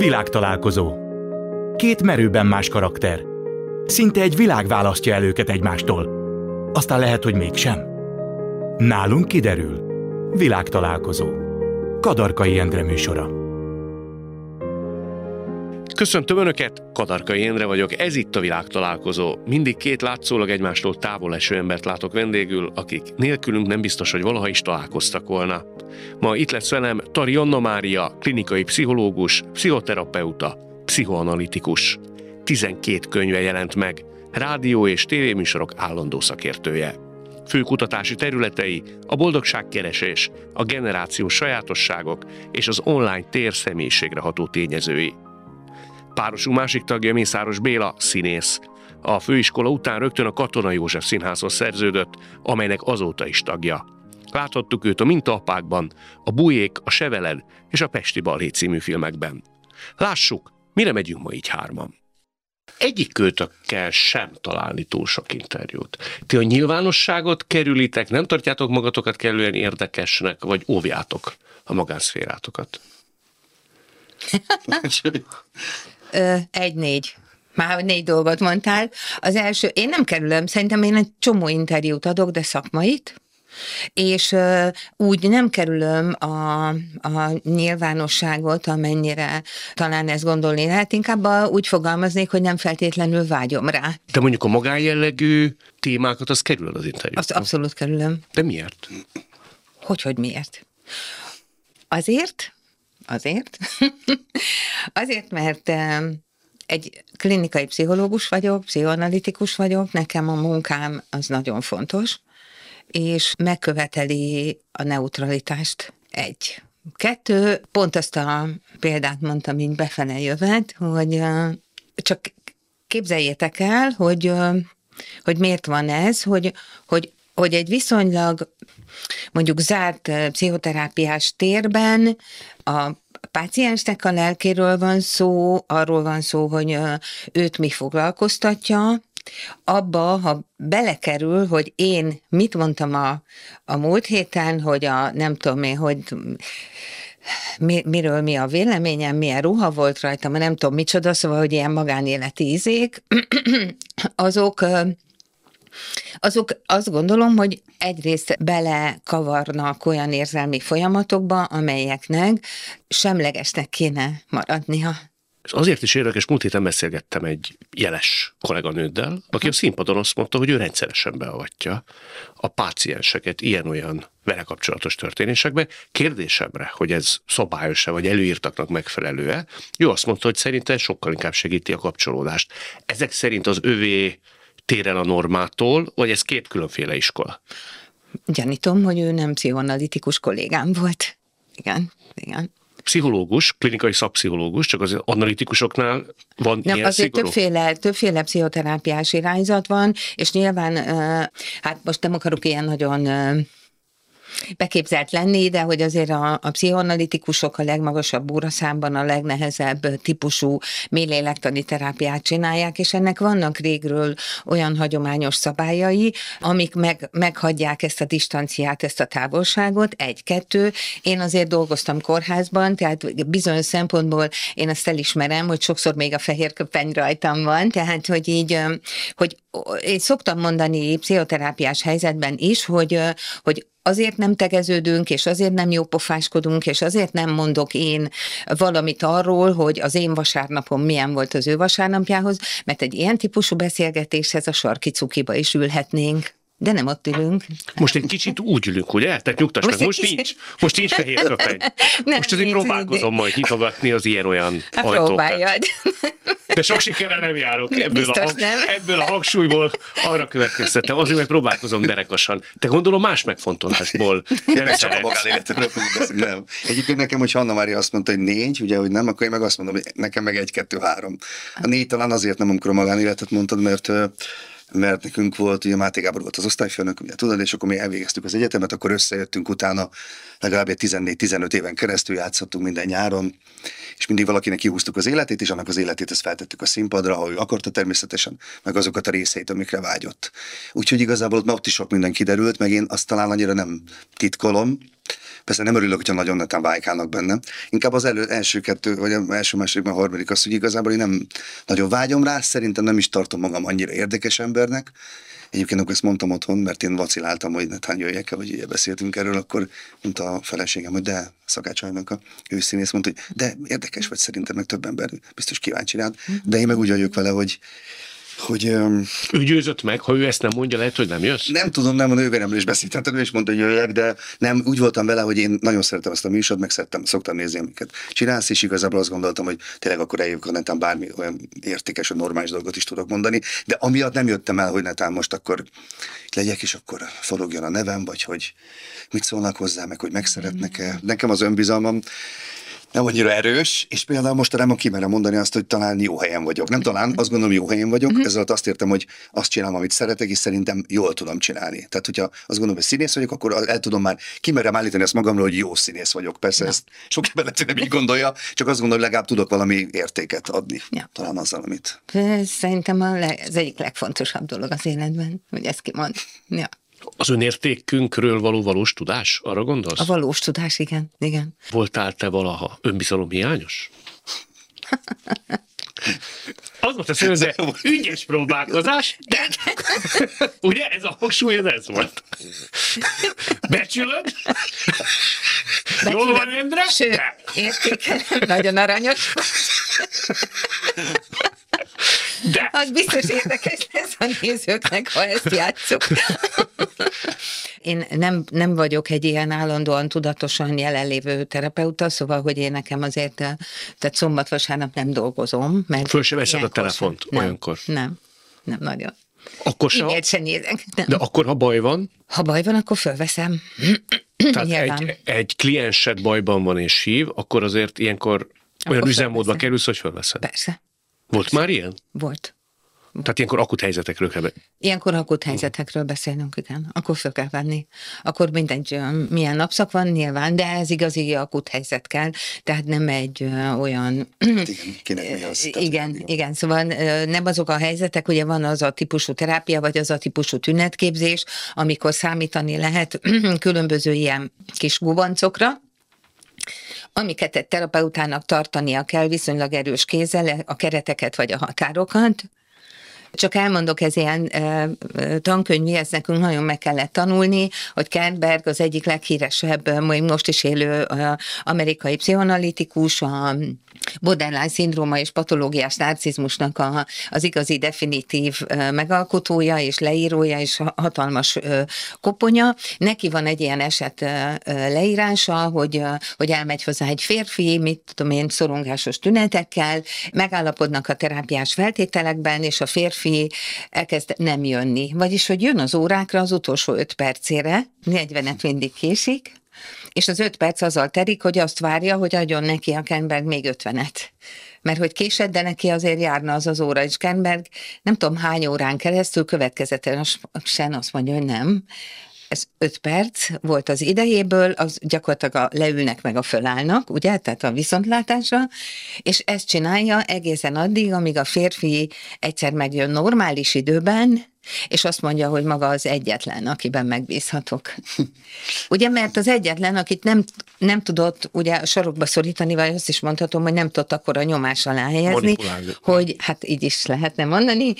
Világtalálkozó. Két merőben más karakter. Szinte egy világ választja el őket egymástól. Aztán lehet, hogy mégsem. Nálunk kiderül. Világtalálkozó. Kadarkai Endre műsora. Köszöntöm Önöket, Kadarkai Endre vagyok, ez itt a Világtalálkozó. Mindig két látszólag egymástól távol eső embert látok vendégül, akik nélkülünk nem biztos, hogy valaha is találkoztak volna. Ma itt lesz velem Tari Anna Mária, klinikai pszichológus, pszichoterapeuta, pszichoanalitikus. 12 könyve jelent meg, rádió és tévéműsorok állandó szakértője. Fő kutatási területei a boldogságkeresés, a generációs sajátosságok és az online tér személyiségre ható tényezői. Párosunk másik tagja Mészáros Béla, színész. A főiskola után rögtön a Katona József Színházhoz szerződött, amelynek azóta is tagja. Láthattuk őt a Mintaapákban, a Bujék, a Seveled és a Pesti Balhé című filmekben. Lássuk, mire megyünk ma így hárman. Egyik kötökkel sem találni túl sok interjút. Ti a nyilvánosságot kerülitek, nem tartjátok magatokat kellően érdekesnek, vagy óvjátok a magánszférátokat? 1-4. Már 4 dolgot mondtál. Az első, én nem kerülöm, szerintem én egy csomó interjút adok, de szakmait, és úgy nem kerülöm a nyilvánosságot, amennyire talán ezt gondolni lehet, inkább úgy fogalmaznék, hogy nem feltétlenül vágyom rá. De mondjuk a magánjellegű témákat, az kerül az interjút? Azt abszolút kerülöm. De miért? Hogy miért? Azért, mert egy klinikai pszichológus vagyok, pszichoanalitikus vagyok, nekem a munkám az nagyon fontos, és megköveteli a neutralitást. 1. 2, pont azt a példát mondtam így befele jövet, hogy csak képzeljétek el, hogy miért van ez, hogy egy viszonylag mondjuk zárt pszichoterápiás térben a páciensnek a lelkéről van szó, arról van szó, hogy őt mi foglalkoztatja, abba, ha belekerül, hogy én mit mondtam a múlt héten, hogy nem tudom én, hogy miről mi a véleményem, milyen ruha volt rajtam, nem tudom micsoda, szóval, hogy ilyen magánéleti izék, azok azt gondolom, hogy egyrészt belekavarnak olyan érzelmi folyamatokba, amelyeknek semlegesnek kéne maradnia. És azért is érdekes, múlt héten beszélgettem egy jeles kolléganőddel, aki a színpadon azt mondta, hogy ő rendszeresen beavatja a pácienseket ilyen-olyan vele kapcsolatos történésekbe. Kérdésemre, hogy ez szabályos-e, vagy előírtaknak megfelelő-e, ő azt mondta, hogy szerintem sokkal inkább segíti a kapcsolódást. Ezek szerint az övé tér el a normától, vagy ez két különféle iskola? Gyanítom, hogy ő nem pszichoanalitikus kollégám volt. Igen. Pszichológus, klinikai szakpszichológus, csak az analitikusoknál van nem, ilyen azért szigorú? többféle pszichoterápiás irányzat van, és nyilván, hát most nem akarok ilyen nagyon beképzelt lenni, de hogy azért a pszichoanalitikusok a legmagasabb óraszámban a legnehezebb típusú mélylélektani terápiát csinálják, és ennek vannak régről olyan hagyományos szabályai, amik meghagyják ezt a distanciát, ezt a távolságot. 1-2. Én azért dolgoztam kórházban, tehát bizonyos szempontból én azt elismerem, hogy sokszor még a fehér köpeny rajtam van, tehát hogy így, hogy én szoktam mondani pszichoterápiás helyzetben is, hogy azért nem tegeződünk, és azért nem jópofáskodunk, és azért nem mondok én valamit arról, hogy az én vasárnapom milyen volt az ő vasárnapjához, mert egy ilyen típusú beszélgetéshez a sarki cukiba is ülhetnénk. De nem ott ülünk. Most egy kicsit úgy ülünk, ugye? Tehát nyugtass meg, most nincs fehér köpeny. Most azért próbálkozom majd nyitogatni az ilyen-olyan ajtókat. Próbáljad. De sok sikerrel nem járok. Ebből a hangsúlyból arra következtettem. Azért, mert próbálkozom derekasan. Te gondolom más megfontolásból. Nem csak a magánéletemről fogunk beszélni. Nem. Egyébként nekem, hogy Anna Mária azt mondta, hogy 4, ugye, hogy nem, akkor én meg azt mondom, hogy nekem meg 1, 2, 3. A 4 talán azért nem, amikor a magánéletet mondtad, mert nekünk volt, ugye Máté Gábor volt az osztályfőnök, ugye tudod, és akkor mi elvégeztük az egyetemet, akkor összejöttünk utána legalább 14-15 éven keresztül játszottunk minden nyáron, és mindig valakinek kihúztuk az életét, és annak az életét ezt feltettük a színpadra, ahogy ő akarta természetesen, meg azokat a részeit, amikre vágyott. Úgyhogy igazából ott is sok minden kiderült, meg én azt talán annyira nem titkolom. Persze nem örülök, hogyha nagyon netán vájkálnak benne. Inkább az első kettő, vagy az első, másodikban, harmadik az, hogy igazából én nem nagyon vágyom rá, szerintem nem is tartom magam annyira érdekes embernek. Egyébként akkor ezt mondtam otthon, mert én vaciláltam, hogy netán jöjjek el, vagy ugye beszéltünk erről, akkor mondta a feleségem, hogy de Szakács Ajnaka, ő színész, mondta, hogy de érdekes vagy, szerintem meg több ember biztos kíváncsi rád. De én meg úgy vagyok vele, hogy ő győzött meg, ha ő ezt nem mondja, lehet, hogy nem jössz? Nem tudom, nem, a nővéremről is beszéltem, ő is mondta, hogy jöjjek, de nem, úgy voltam vele, hogy én nagyon szeretem ezt a műsort, meg szoktam nézni, amiket csinálsz, és igazából azt gondoltam, hogy tényleg akkor eljövök, ha netán bármi olyan értékes, vagy normális dolgot is tudok mondani, de amiatt nem jöttem el, hogy netán most akkor legyek, és akkor forogjon a nevem, vagy hogy mit szólnak hozzá, meg hogy megszeretnek-e. Nekem az önbizalmam nem annyira erős, és például mostanában kimerem mondani azt, hogy talán jó helyen vagyok. Nem talán, azt gondolom, jó helyen vagyok, ezzel azt értem, hogy azt csinálom, amit szeretek, és szerintem jól tudom csinálni. Tehát, hogyha azt gondolom, hogy színész vagyok, akkor el tudom már, kimerem állítani azt magamról, hogy jó színész vagyok. Persze ezt sok ember lehet, nem így gondolja, csak azt gondolom, hogy legalább tudok valami értéket adni. Ja. Talán azzal, amit. Szerintem az egyik legfontosabb dolog az életben, hogy ezt kimond. Ja. Az önértékünkről való valós tudás, arra gondolsz? A valós tudás, igen. Igen. Voltál te valaha önbizalomhiányos? Az volt a szőze, ügyes próbálkozás, de ugye ez a hangsúly, ez volt. Becsülöd? Jól van, Endre? Sőt, értékelem, nagyon aranyos. De. Az biztos érdekes lesz a nézőknek, ha ezt játsszuk. Én nem vagyok egy ilyen állandóan tudatosan jelenlévő terapeuta, szóval, hogy én nekem azért, tehát szombat-vasárnap nem dolgozom. Mert föl se veszed a telefont olyankor? Nem nagyon. Akkor se, Ilyet se nézek. Nem. De akkor, ha baj van? Ha baj van, akkor fölveszem. Tehát egy kliensed bajban van és hív, akkor azért ilyenkor olyan üzemmódba kerülsz, hogy fölveszed. Persze. Volt már ilyen? Volt. Tehát ilyenkor akut helyzetekről kell Ilyenkor akut helyzetekről beszélünk, igen. Akkor föl kell venni. Akkor mindegy, milyen napszak van nyilván, de ez igazi akut helyzet kell, tehát nem egy olyan... Igen, szóval nem azok a helyzetek, ugye van az a típusú terápia, vagy az a típusú tünetképzés, amikor számítani lehet különböző ilyen kis gubancokra, amiket egy terapeutának tartania kell viszonylag erős kézzel, a kereteket vagy a határokat. Csak elmondok, ez ilyen tankönyvi, ez nekünk nagyon meg kellett tanulni, hogy Kernberg az egyik leghíresebb, most is élő amerikai pszichoanalitikus, a borderline-szindróma és patológiás narcizmusnak az igazi definitív megalkotója és leírója és hatalmas koponya. Neki van egy ilyen eset leírása, hogy elmegy hozzá egy férfi, mit tudom én, szorongásos tünetekkel, megállapodnak a terápiás feltételekben, és a férfi elkezd nem jönni. Vagyis, hogy jön az órákra az utolsó 5 percére, 40-et mindig késik, és az 5 perc azzal telik, hogy azt várja, hogy adjon neki a Kernberg még 50-et. Mert hogy késett, de neki azért járna az óra, és Kernberg nem tudom hány órán keresztül következetesen azt mondja, hogy nem. Ez 5 perc volt az idejéből, az gyakorlatilag leülnek meg a fölállnak, ugye, tehát a viszontlátásra, és ezt csinálja egészen addig, amíg a férfi egyszer megjön normális időben, és azt mondja, hogy maga az egyetlen, akiben megbízhatok. Ugye, mert az egyetlen, akit nem tudott ugye a sarokba szorítani, vagy azt is mondhatom, hogy nem tudott akkor a nyomás alá helyezni, hogy hát így is lehetne mondani,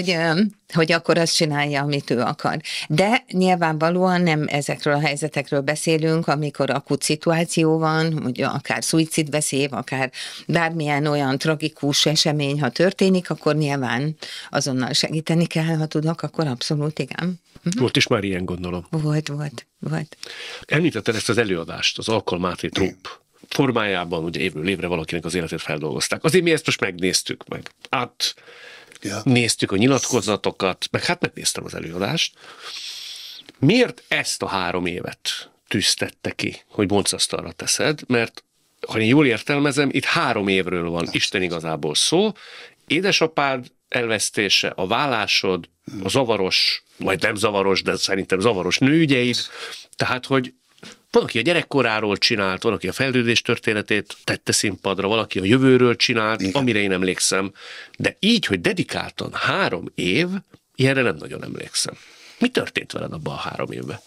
hogy akkor azt csinálja, amit ő akar. De nyilvánvalóan nem ezekről a helyzetekről beszélünk, amikor akut szituáció van, hogy akár szuicidveszély, akár bármilyen olyan tragikus esemény, ha történik, akkor nyilván azonnal segíteni kell, ha tudok, akkor abszolút igen. Volt is már ilyen, gondolom. Volt. Említetted ezt az előadást, az Alkalmáté Trupp formájában, ugye évről évre valakinek az életét feldolgozták. Azért mi ezt most megnéztük meg. Néztük a nyilatkozatokat, meg hát megnéztem az előadást. Miért ezt a 3 évet tűztette ki, hogy moncasztalra teszed? Mert ha én jól értelmezem, itt 3 évről van Isten igazából szó. Édesapád elvesztése, a vállásod, a zavaros, vagy nem zavaros, de szerintem zavaros nőügyeid. Tehát, hogy Van, aki a gyerekkoráról csinált, van, aki a fejlődés történetét tette színpadra, valaki a jövőről csinált, igen, amire én emlékszem. De így, hogy dedikáltan 3 év, ilyenre nem nagyon emlékszem. Mi történt veled abban a 3 évben?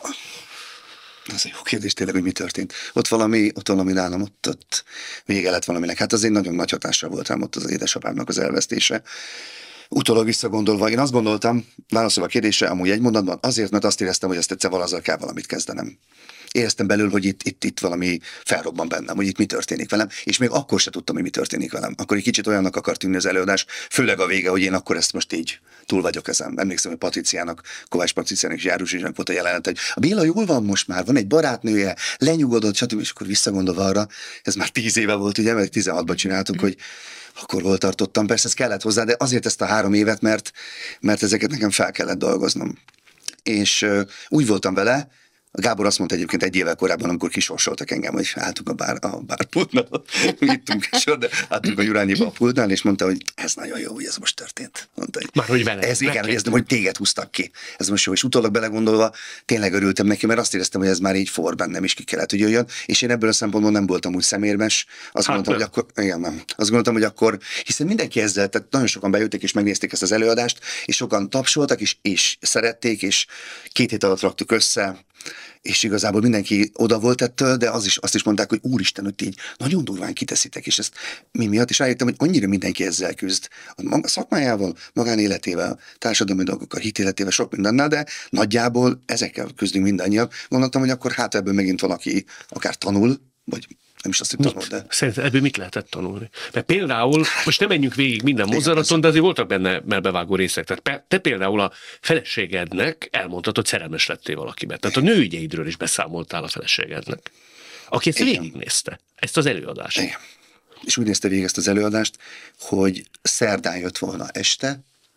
Ez egy jó kérdés tényleg, hogy mi történt. Ott valami nálam, ott vége lett valaminek. Hát az egy nagyon nagy hatással volt rám ott az édesapámnak az elvesztése. Utólag visszagondolva, én azt gondoltam, válaszolva a kérdésre, amúgy egy mondatban, azért, mert azt éreztem, hogy ezt egyszer valazzal kell valamit kezdenem. Éreztem belül, hogy itt valami felrobban bennem, hogy itt mi történik velem, és még akkor se tudtam, hogy mi történik velem. Akkor egy kicsit olyannak akart tűnni az előadás, főleg a vége, hogy én akkor ezt most így túl vagyok ezen. Emlékszem, hogy Kovács Patriciának és Járus Zsizsnak volt a jelenet, hogy a Béla jól van most már, van egy barátnője, lenyugodott, stb. És akkor visszagondolva arra, ez már 10 éve volt, ugye, mert 16-ban csináltuk, hogy akkor hol tartottam. Persze ez kellett hozzá, de azért ezt a 3 évet, mert ezeket nekem fel kellett dolgoznom. És úgy voltam vele, a Gábor azt mondta egyébként 1 évvel korábban, amikor kisorsoltak engem, hogy álltunk a bárpultnál, ittunk egy sor, de álltunk a Jurányiba a pultnál, és mondta, hogy ez nagyon jó, hogy ez most történt. Mondta, hogy már hogy vele. Ez igen, hogy téged húztak ki. Ez most jó, és utólag belegondolva tényleg örültem neki, mert azt éreztem, hogy ez már így for bennem is ki kellett, hogy jöjjön, és én ebből a szempontból nem voltam úgy szemérmes. Azt gondoltam, hogy akkor, igen, nem. Azt gondoltam, hogy akkor, hiszen mindenki ezzel, tehát nagyon sokan bejöttek és megnézték ezt az előadást, és sokan tapsoltak, és szerették, és 2 hét alatt raktuk össze. És igazából mindenki oda volt ettől, de azt is mondták, hogy úristen, hogy így nagyon durván kiteszitek, és ezt mi miatt is rájöttem, hogy annyira mindenki ezzel küzd. A szakmájával, magánéletével, társadalmi dolgokkal, hitéletével, sok mindennel, de nagyjából ezekkel küzdünk mindannyian. Gondoltam, hogy akkor hát ebből megint valaki akár tanul, vagy nem is azt, hogy tanul, de... Szerinted ebből mit lehetett tanulni? Mert például, most nem menjünk végig minden mozzanaton, de azért voltak benne melbevágó részek. Tehát te például a feleségednek elmondtad, hogy szerelmes lettél valakiben. Tehát a nőügyeidről is beszámoltál a feleségednek. Aki ezt végignézte, ezt az előadást. Igen. És úgy nézte végig ezt az előadást, hogy szerdán jött volna este,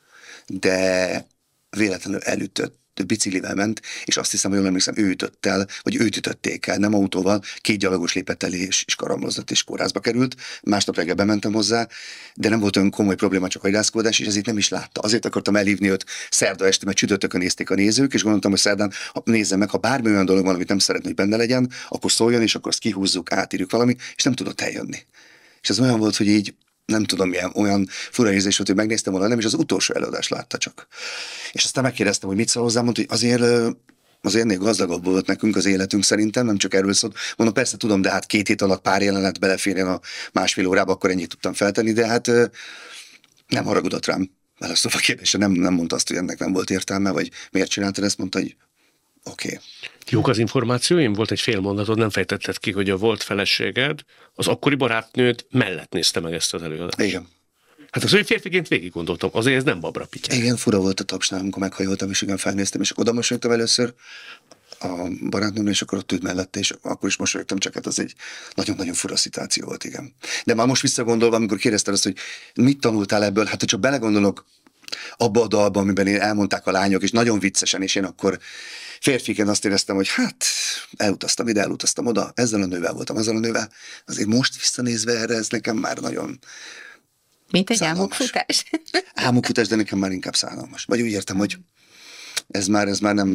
de véletlenül elütött, biciklivel ment, és azt hiszem, hogy jól emlékszem, ő ütött el, vagy őt ütötték el, nem autóval, 2 gyalogos lépett elé, és karamlozott, és kórházba került. Másnap reggel bementem hozzá, de nem volt olyan komoly probléma, csak a hajdászkodás, és ezért nem is látta. Azért akartam elhívni őt szerda este, mert csütörtökön nézték a nézők, és gondoltam, hogy szerdán nézzem meg, ha bármi olyan dolog van, amit nem szeretné, hogy benne legyen, akkor szóljon, és akkor azt kihúzzuk, átírjuk valami, és nem tudott eljönni. És ez olyan volt, hogy így nem tudom, milyen olyan fura érzés volt, hogy megnéztem volna, nem, és az utolsó előadást látta csak. És aztán megkérdeztem, hogy mit szól hozzá, mondta, hogy azért ennél gazdagabb volt nekünk az életünk szerintem, nem csak erről szólt. Mondom, persze tudom, de hát 2 hét alatt pár jelenet beleférjen a 1,5 órába, akkor ennyit tudtam feltenni, de hát nem haragudott rám. Válaszolva a kérdésre, nem mondta azt, hogy ennek nem volt értelme, vagy miért csináltad ezt, mondta, hogy oké. Jók az információim? Volt egy fél mondatod, nem fejtetted ki, hogy a volt feleséged, az akkori barátnőd mellett nézte meg ezt az előadást. Igen. Hát az, hogy férfiként végig gondoltam, azért ez nem babra pityák. Igen, fura volt a tapsnál, amikor meghajoltam, és igen, felnéztem, és oda mosolyogtam először a barátnőmre, és akkor ott ült mellette, és akkor is mosolyogtam, csak hát az egy nagyon-nagyon fura szituáció volt, igen. De már most visszagondolva, amikor kérdezted azt, hogy mit tanultál ebből, hát ha csak belegondolok abba a dalba, amiben elmondták a lányok, és nagyon viccesen, és én akkor férfiként azt éreztem, hogy hát elutaztam ide, elutaztam oda, ezzel a nővel voltam, ezzel a nővel. Azért most visszanézve erre, ez nekem már nagyon mint egy szánalmas. álmokfutás. Álmokfutás, de nekem már inkább szánalmas. Vagy úgy értem, hogy ez már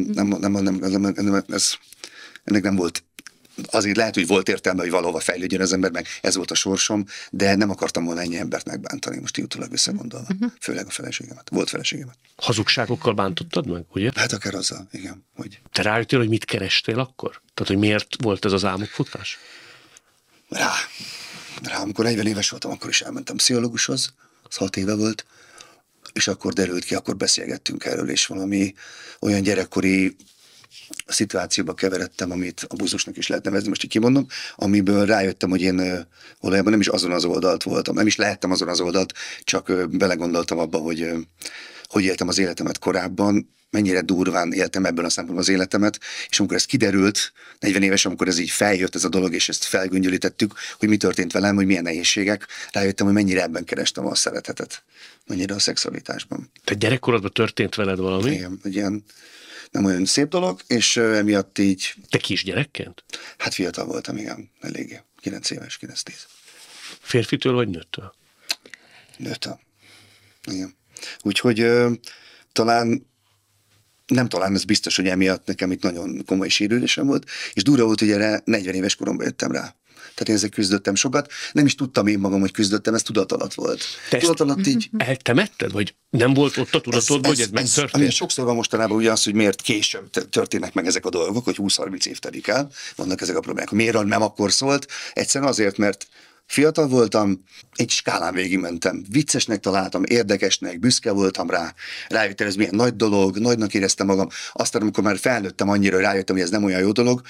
ennek nem volt. Azért lehet, hogy volt értelme, hogy valahova fejlődjön az ember, meg ez volt a sorsom, de nem akartam volna ennyi embert megbántani, most így utólag visszagondolva. Főleg a feleségemet, volt feleségemet. Hazugságokkal bántottad meg, ugye? Hát akár azzal, igen. Hogy... Te rájöttél, hogy mit kerestél akkor? Tehát, hogy miért volt ez az álmokfutás? Rá, amikor 40 éves voltam, akkor is elmentem pszichológushoz, az 6 éve volt, és akkor derült ki, akkor beszélgettünk erről, és valami olyan gyerekkori szituációba keveredtem, amit abúzusnak is lehet nevezni, most így kimondom, amiből rájöttem, hogy én valójában nem is azon az oldalt voltam, nem is lehettem azon az oldalt, csak belegondoltam abba, hogy éltem az életemet korábban, mennyire durván éltem ebből a szempontból az életemet, és amikor ez kiderült, 40 éves, amikor ez így feljött ez a dolog, és ezt felgöngyölítettük, hogy mi történt velem, hogy milyen nehézségek, rájöttem, hogy mennyire ebben kerestem a szeretetet, mennyire a szexualitásban. Te gyerekkorodban történt veled valami? Igen, egy ilyen nem olyan szép dolog, és emiatt így... Te kisgyerekként? Hát fiatal voltam, igen, eléggé. 9 éves, 9-10. Férfitől vagy nőttől? Nőttem. Igen. Úgyhogy talán nem talán, ez biztos, hogy emiatt nekem itt nagyon komoly sérülésem volt, és durva volt, hogy erre 40 éves koromban jöttem rá. Tehát én ezzel küzdöttem sokat. Nem is tudtam én magam, hogy küzdöttem, ez tudat alatt volt. Tudat alatt így... Eltemetted? Vagy nem volt ott a tudatodban, hogy ez megtörtént? Ami sokszor van mostanában ugye az, hogy miért később történnek meg ezek a dolgok, hogy 20-30 év telik el, vannak ezek a problémák. Miért nem akkor szólt? Egyszerűen azért, mert fiatal voltam, egy skálán végigmentem. Viccesnek találtam, érdekesnek, büszke voltam rá. Rájöttem, ez milyen nagy dolog, nagynak éreztem magam. Aztán, amikor már felnőttem annyira, hogy rájöttem, hogy ez nem olyan jó dolog,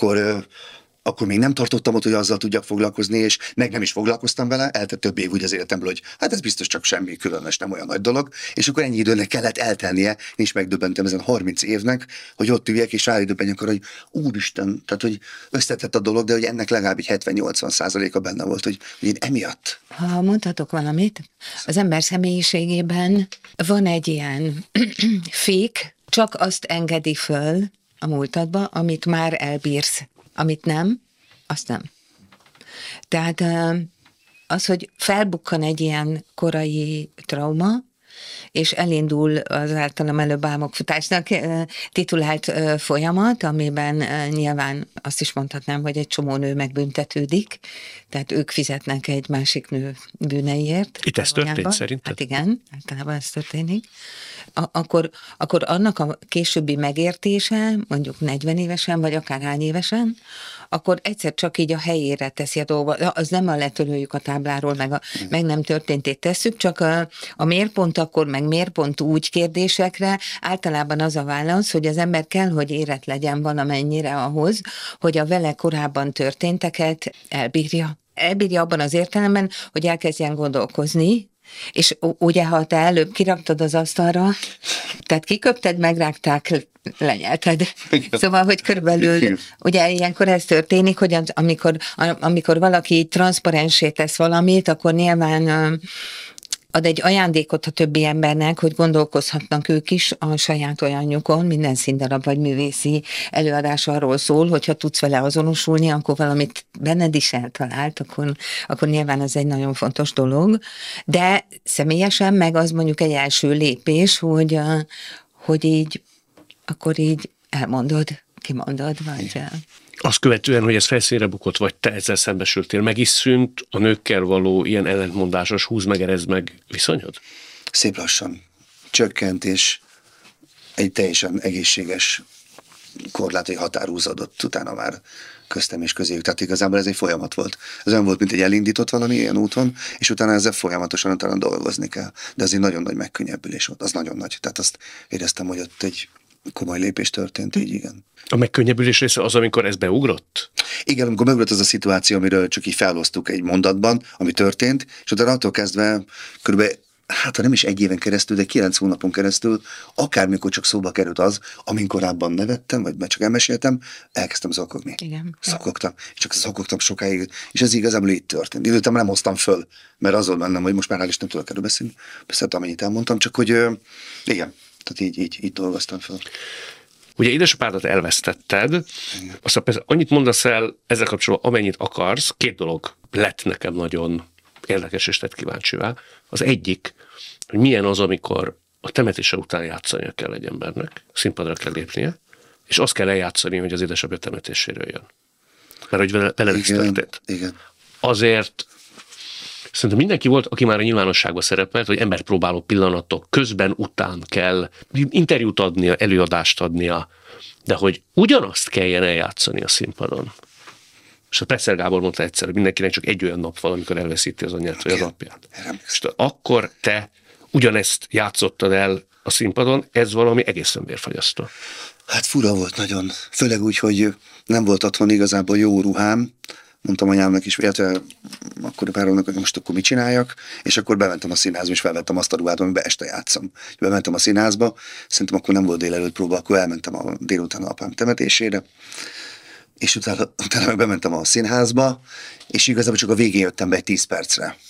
akkor még nem tartottam ott, hogy azzal tudjak foglalkozni, és meg nem is foglalkoztam vele, eltett több év úgy az életemből, hogy hát ez biztos csak semmi különös, nem olyan nagy dolog, és akkor ennyi időnek kellett eltelnie, én is megdöbbentem ezen 30 évnek, hogy ott üljek, és rádöbbenjek arra, hogy úristen, tehát hogy összetett a dolog, de hogy ennek legalább egy 70-80%-a benne volt, hogy én emiatt. Ha mondhatok valamit, az ember személyiségében van egy ilyen fék, csak azt engedi föl a múltadba, amit már elbírsz. Amit nem, azt nem. Tehát az, hogy felbukkan egy ilyen korai trauma, és elindul az általam előbb álmokfutásnak titulált folyamat, amiben nyilván azt is mondhatnám, hogy egy csomó nő megbüntetődik, tehát ők fizetnek egy másik nő bűneiért. Itt ez történt szerinted? Hát igen, általában ez történik. Akkor annak a későbbi megértése, mondjuk 40 évesen, vagy akár hány évesen, akkor egyszer csak így a helyére teszi a dolgot. Az nem a letöröljük a tábláról, meg nem történtét tesszük, csak a miérpont akkor, meg miérpont úgy kérdésekre általában az a válasz, hogy az ember kell, hogy érett legyen valamennyire ahhoz, hogy a vele korábban történteket elbírja. Elbírja abban az értelemben, hogy elkezdjen gondolkozni, és ugye, ha te előbb kiraktad az asztalra, tehát kiköpted, megrágták, lenyelted. Szóval, hogy körülbelül, ugye ilyenkor ez történik, hogy amikor valaki transzparensé tesz valamit, akkor nyilván ad egy ajándékot a többi embernek, hogy gondolkozhatnak ők is a saját olyanjukon, minden színdarab vagy művészi előadás arról szól, hogyha tudsz vele azonosulni, akkor valamit benned is eltalált, akkor nyilván ez egy nagyon fontos dolog, de személyesen meg az mondjuk egy első lépés, hogy így, akkor így elmondod, kimondod, vagy... Azt követően, hogy ez felszínre bukott, vagy te ezzel szembesültél, meg is szűnt a nőkkel való ilyen ellentmondásos húz meg, erez meg viszonyod? Szép lassan csökkent, és egy teljesen egészséges korlátai határ húzódott utána már köztem és közéjük. Tehát igazából ez egy folyamat volt. Ez olyan volt, mint egy elindított valami ilyen úton, és utána ezzel folyamatosan utána dolgozni kell. De ez egy nagyon nagy megkönnyebbülés volt. Az nagyon nagy. Tehát azt éreztem, hogy ott egy komoly lépés történt, így igen. A megkönnyebbülés része az, amikor ez beugrott? Igen, amikor megugrott az a szituáció, amiről csak így felosztuk egy mondatban, ami történt, és utána attól kezdve körülbelül, hát ha nem is egy éven keresztül, de 9 hónapon keresztül, akármikor csak szóba került az, amin korábban nevettem, vagy csak elmeséltem, elkezdtem zokogni. Igen. Szokogtam, és csak szokogtam sokáig, és ez igazából így történt. Időt nem hoztam föl, mert az volt bennem, hogy most már hál' Isten tudok erről beszélni, beszéltem, amennyit elmondtam, csak hogy igen, tehát így dolgoztam fel. Ugye édesapádat elvesztetted, aztán persze annyit mondasz el ezzel kapcsolatban, amennyit akarsz. Két dolog lett nekem nagyon érdekes és tett kíváncsivá. Az egyik, hogy milyen az, amikor a temetése után játszania kell egy embernek, színpadra kell lépnie, és azt kell eljátszani, hogy az édesapja temetéséről jön. Mert hogy veled ez történt. Igen. Azért szerintem mindenki volt, aki már a nyilvánosságban szerepelt, hogy embert próbáló pillanatok közben, után kell interjút adnia, előadást adnia, de hogy ugyanazt kelljen eljátszani a színpadon. És a Presser Gábor mondta egyszer, hogy mindenkinek csak egy olyan nap van, amikor elveszíti az anyját vagy az apját. És akkor te ugyanezt játszottad el a színpadon, ez valami egészen vérfagyasztó. Hát fura volt nagyon. Főleg úgy, hogy nem volt otthon igazából jó ruhám. Mondtam anyámnak is, illetve akkor a páromnak, hogy most akkor mit csináljak, és akkor bementem a színházba, és felvettem azt a ruhát, amiben este játszom. Bementem a színházba, szerintem akkor nem volt délelőtt próba, akkor elmentem a délután a apám temetésére, és utána meg bementem a színházba, és igazából csak a végén jöttem be egy 10 percre.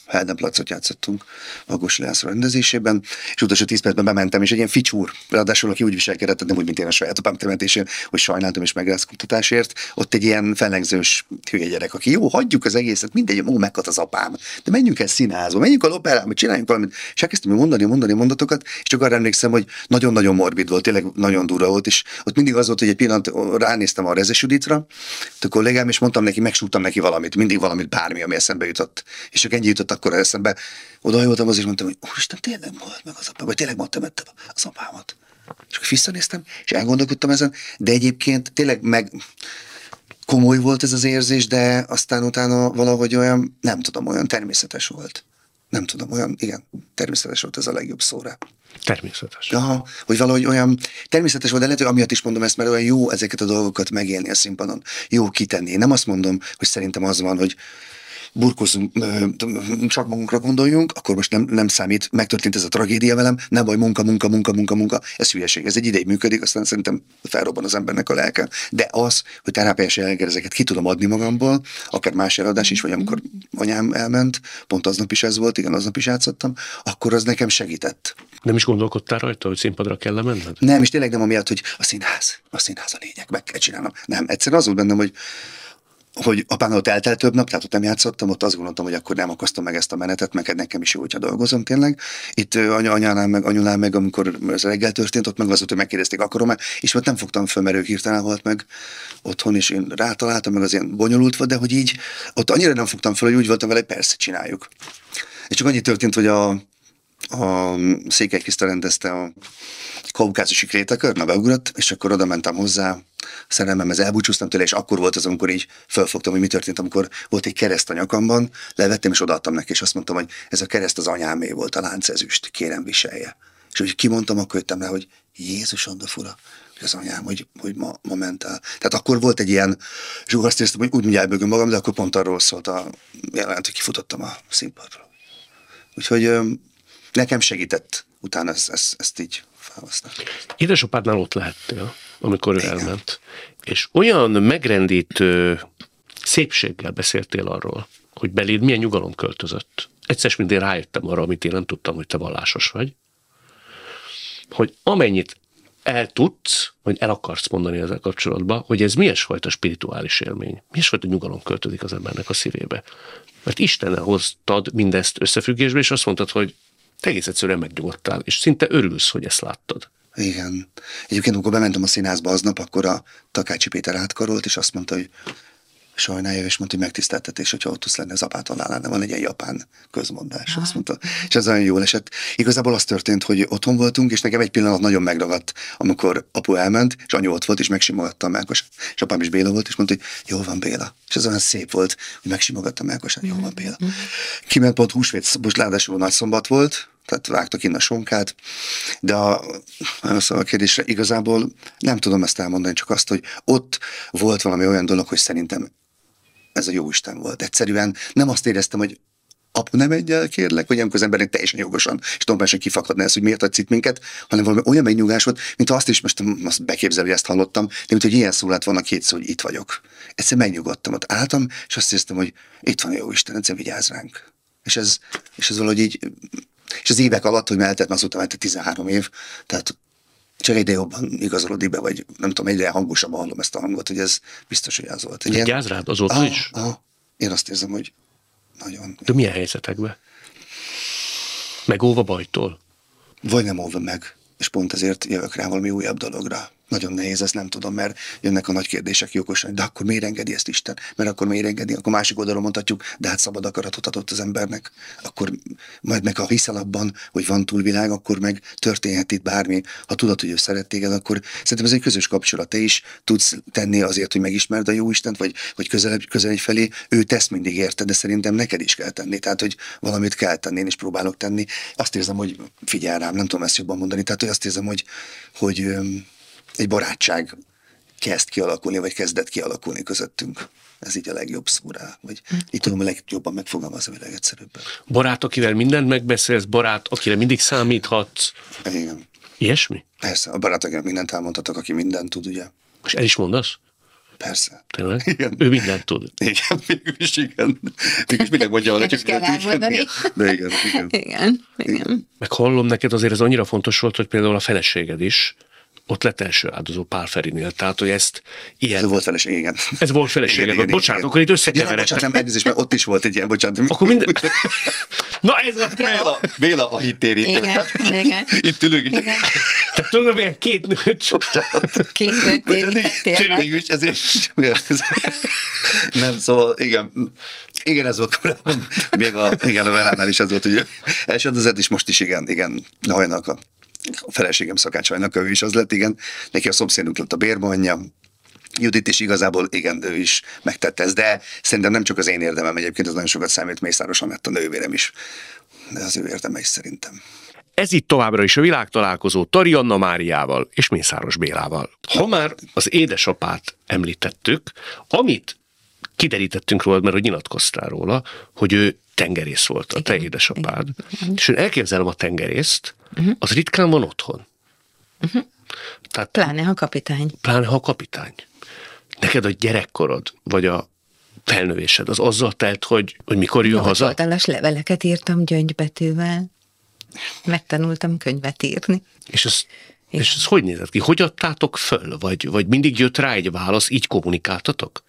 Heldenplacot játszottunk Magos László rendezésében, és utolsó 10 percben bementem, és egy ilyen ficsúr, ráadásul aki úgy viselkedett, nem úgy, mint én a saját apám temetésén, hogy sajnáltam és megrázkodtatásért, ott egy ilyen fellengzős hülye gyerek, aki jó, hagyjuk az egészet, mindegy, meghalt az apám, de menjünk el színházba, menjünk a operába, csináljunk valamit, és elkezdtem mondani mondatokat, és csak arra emlékszem, hogy nagyon-nagyon morbid volt, tényleg nagyon durva volt, és ott mindig az volt, hogy egy pillanat ránéztem a Rezes Juditra, a kollégám, és mondtam neki, megsúgtam neki valamit, mindig valamit, bármi, ami eszembe jutott. És csak ennyi jutott akkor eszembe. Odahajoltam az, és mondtam, hogy úristen, tényleg halt meg az apám, vagy tényleg ma temette az apámat. És akkor visszanéztem, és elgondolkodtam ezen, de egyébként tényleg komoly volt ez az érzés, de aztán utána valahogy olyan, nem tudom, olyan természetes volt. Nem tudom, olyan, igen, természetes volt, ez a legjobb szó rá. Természetes. Aha, hogy valahogy olyan természetes volt, de lehet, hogy amiatt is mondom ezt, mert olyan jó ezeket a dolgokat megélni a színpadon, jó kitenni. Nem azt mondom, hogy szerintem az van, hogy burkozzunk, csak magunkra gondoljunk, akkor most nem számít, megtörtént ez a tragédia velem, nem baj, munka, ez hülyeség, ez egy ideig működik, aztán szerintem felrobban az embernek a lelke. De az, hogy terápiás jelleggel ezeket ki tudom adni magamból, akár más eladás is, vagy amikor anyám elment, pont aznap is ez volt, igen, aznap is játszottam, akkor az nekem segített. Nem is gondolkodtál rajta, hogy színpadra kell menned? Nem, és tényleg nem amiatt, hogy a színház a lényeg, meg kell csinálnom. Nem, egyszerűen az volt bennem, hogy apámmal ott eltelt több nap, tehát ott nem játszottam, ott azt gondoltam, hogy akkor nem akasztom meg ezt a menetet, meg nekem is jó, hogyha dolgozom tényleg. Itt anyulám meg, amikor ez reggel történt, ott meg az volt, hogy megkérdezték, akarom-e, és ott nem fogtam föl, mert ő hirtelen halt meg otthon, és én rátaláltam, meg az ilyen bonyolult volt, de hogy így, ott annyira nem fogtam föl, hogy úgy voltam vele, hogy persze csináljuk. És csak annyi történt, hogy a Székely Kriszta rendezte a kaukázusi krétakör, na beugrott, és akkor oda mentem hozzá, szerelmemhez elbúcsúztam tőle, és akkor volt az, amikor így fölfogtam, hogy mi történt, amikor volt egy kereszt a nyakamban, levettem, és odaadtam neki, és azt mondtam, hogy ez a kereszt az anyámé volt, a láncezüst, kérem viselje. És hogy kimondtam, akkor jöttem rá, hogy Jézus, de fura, hogy az anyám, hogy ma ment el. Tehát akkor volt egy ilyen, és azt éreztem, hogy úgy mindjárt elbögöm magam, de akkor pont arról szólt a jelent, hogy kifutottam a színpadról. Úgyhogy nekem segített utána ezt így felhasználni. Édesapádnál ott lehettél, amikor ő elment, és olyan megrendítő szépséggel beszéltél arról, hogy beléd milyen nyugalom költözött. Egyszer mint én rájöttem arra, amit én nem tudtam, hogy te vallásos vagy, hogy amennyit el tudsz, vagy el akarsz mondani ezzel kapcsolatban, hogy ez milyesfajta spirituális élmény, milyesfajta nyugalom költözik az embernek a szívébe. Mert Istennel hoztad mindezt összefüggésbe, és azt mondtad, hogy te egész egyszerűen megnyugodtál, és szinte örülsz, hogy ezt láttad. Igen. Egyébként, amikor bementem a színházba aznap, akkor a Takácsi Péter átkarolt, és azt mondta, hogy sajnálja, és mondta, hogy megtiszteltetés, hogyha ott lenne az apát halálánál, van egy ilyen japán közmondás. Azt mondta, és ez olyan jól esett. Igazából az történt, hogy otthon voltunk, és nekem egy pillanat nagyon megragadt, amikor apu elment, és anyu ott volt, és megsimogatta a melkosát. És apám is Béla volt, és mondta, hogy jól van Béla. És ez olyan szép volt, hogy megsimogatta a melkosát, jól van Béla. Kiment pont húsvét, most ráadásul nagyszombat volt, tehát vágtak innen a sonkát, de a kérdésre igazából nem tudom ezt elmondani, csak azt, hogy ott volt valami olyan dolog, hogy szerintem ez a Jóisten volt. Egyszerűen nem azt éreztem, hogy apu, nem menj el, kérlek, vagy amikor az embernek teljesen jogosan, és tompásan kifakadna ez, hogy miért adsz itt minket, hanem valami olyan megnyugás volt, mint azt is, most azt beképzelve, ezt hallottam, de mint hogy ilyen szó lett volna két szó, hogy itt vagyok. Egyszerűen megnyugodtam, ott álltam, és azt éreztem, hogy itt van a Jóisten, egyszerűen vigyázz ránk. És ez valahogy így, és az évek alatt, hogy eltelt, mert azután 13 év, tehát csak egyre jobban igazolodik be, vagy nem tudom, egyre hangosabban hallom ezt a hangot, hogy ez biztos, hogy az volt. Vigyázz rád azóta is? Én azt érzem, hogy nagyon. De milyen helyzetekben? Megóva bajtól? Vagy nem óva meg, és pont ezért jövök rá valami újabb dologra. Nagyon nehéz, ezt nem tudom, mert jönnek a nagy kérdések jogosan, de akkor miért engedi ezt Isten? Mert akkor miért engedi? Akkor másik oldalon mondhatjuk, de hát szabad akaratot adott az embernek. Akkor majd meg ha hiszel abban, hogy van túlvilág, akkor meg történhet itt bármi. Ha tudod, hogy ő szeret téged, akkor szerintem ez egy közös kapcsolat. Te is tudsz tenni azért, hogy megismerd a jó Istent, vagy közelebb felé. Ő tesz mindig érte, de szerintem neked is kell tenni. Tehát, hogy valamit kell tenni, én is próbálok tenni. Azt érzem, hogy figyelj rám, nem tudom ezt jobban mondani. Tehát, hogy azt érzem, hogy egy barátság kezd kialakulni, vagy kezdett kialakulni közöttünk. Ez így a legjobb szó rá, vagy így tudom a legjobban megfogalmazni, a legegyszerűbben. Barát, akivel mindent megbeszélsz, barát, akire mindig számíthatsz. Igen. Ilyesmi? Persze, a barát, akinek mindent elmondhatok, aki mindent tud, ugye. És el is mondasz? Persze. Tényleg? Igen. Ő mindent tud. Igen, mégis igen. Mégis minek mondja Nem volna, is kell elmondani. De igen. Igen. Meg hallom neked azért ez annyira fontos volt, hogy például a feleséged is ott lett első áldozó Pál Ferinél. Tehát, hogy ezt ilyen... Ez volt feleség, igen. Ez volt feleséged. Igen, Bocsánat, igen. akkor itt Ja, összekeveredtek. bocsánat, nem elnézést, mert ott is volt egy ilyen, bocsánat. Akkor minden... Na ez a... Béla a hittérítő. Igen. Itt ülünk. Igen. Tehát tulajdonképpen két nőt... Két nőt érintettél. Mégis ezért... Nem, szóval igen, ez volt korábban. Még a Velánál is ez volt, hogy első adozat, és most is igen, Hajnak a feleségem Szakács Hajnak, ő is az lett, igen. Neki a szomszédunk lett a bérmanyja, Judit is igazából, igen, ő is megtette ezt, de szerintem nem csak az én érdemem, egyébként az nagyon sokat számít, Mészáros Anett a nővérem is. De az ő érdeme is szerintem. Ez itt továbbra is a világtalálkozó Tari Anna Máriával és Mészáros Bélával. Ha már az édesapát említettük, amit kiderítettünk róla, mert hogy nyilatkoztál róla, hogy ő tengerész volt, a te édesapád. És én elképzelem a tengerészt, az ritkán van otthon. Tehát, Pláne ha kapitány. pláne ha kapitány. Neked a gyerekkorod, vagy a felnövésed, az azzal telt, hogy mikor jön haza? Oldalas leveleket írtam gyöngybetűvel. Megtanultam könyvet írni. És ez hogy nézett ki? Hogy adtátok föl? Vagy mindig jött rá egy válasz, így kommunikáltatok?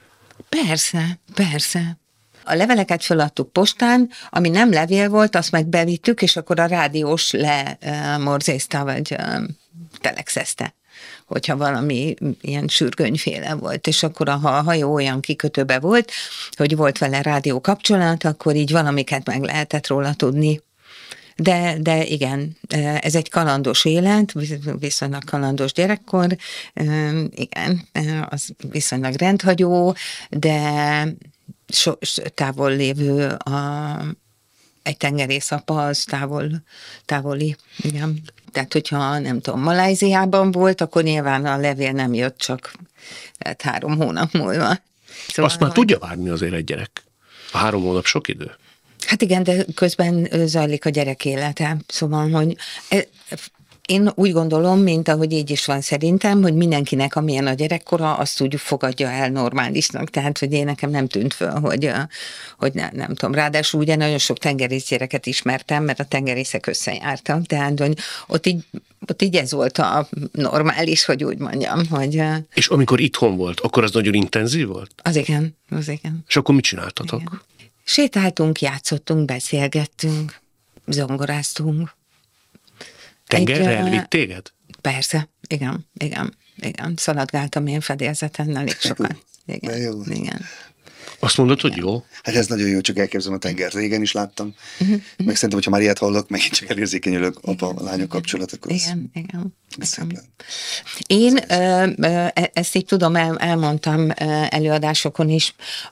Persze. A leveleket föladtuk postán, ami nem levél volt, azt meg bevittük, és akkor a rádiós lemorzézta, vagy telexezte, hogyha valami ilyen sürgönyféle volt. És akkor ha a hajó olyan kikötőbe volt, hogy volt vele rádió kapcsolat, akkor így valamiket meg lehetett róla tudni. De igen, ez egy kalandos élet, viszonylag kalandos gyerekkor, igen, az viszonylag rendhagyó, de távol lévő egy tengerészapa, az távoli, igen. Tehát, hogyha nem tudom, Malajziában volt, akkor nyilván a levél nem jött, csak 3 hónap múlva. Szóval, azt már tudja várni azért egy gyerek. A 3 hónap sok idő. Hát igen, de közben zajlik a gyerek élete. Szóval, hogy én úgy gondolom, mint ahogy így is van szerintem, hogy mindenkinek, amilyen a gyerekkora, azt úgy fogadja el normálisnak. Tehát, hogy én nekem nem tűnt föl, hogy nem tudom. Ráadásul ugye nagyon sok tengerész gyereket ismertem, mert a tengerészek összejártak. Tehát, hogy ott így ez volt a normális, hogy úgy mondjam. Hogy, és amikor itthon volt, akkor az nagyon intenzív volt? Az igen. És akkor mit csináltatok? Igen. Sétáltunk, játszottunk, beszélgettünk, zongoráztunk. Tengerre elvitt téged? Persze, igen. Szaladgáltam én fedélzeten elég sokat. Igen. Azt mondod, hogy jó? Hát ez nagyon jó, csak elképzelem a tengert. Régen is láttam. Meg szerintem, hogyha már ilyet hallok, megint csak elérzékenyülök apa-lánya kapcsolat, akkor Igen. szép. Én ezt így tudom, elmondtam előadásokon is,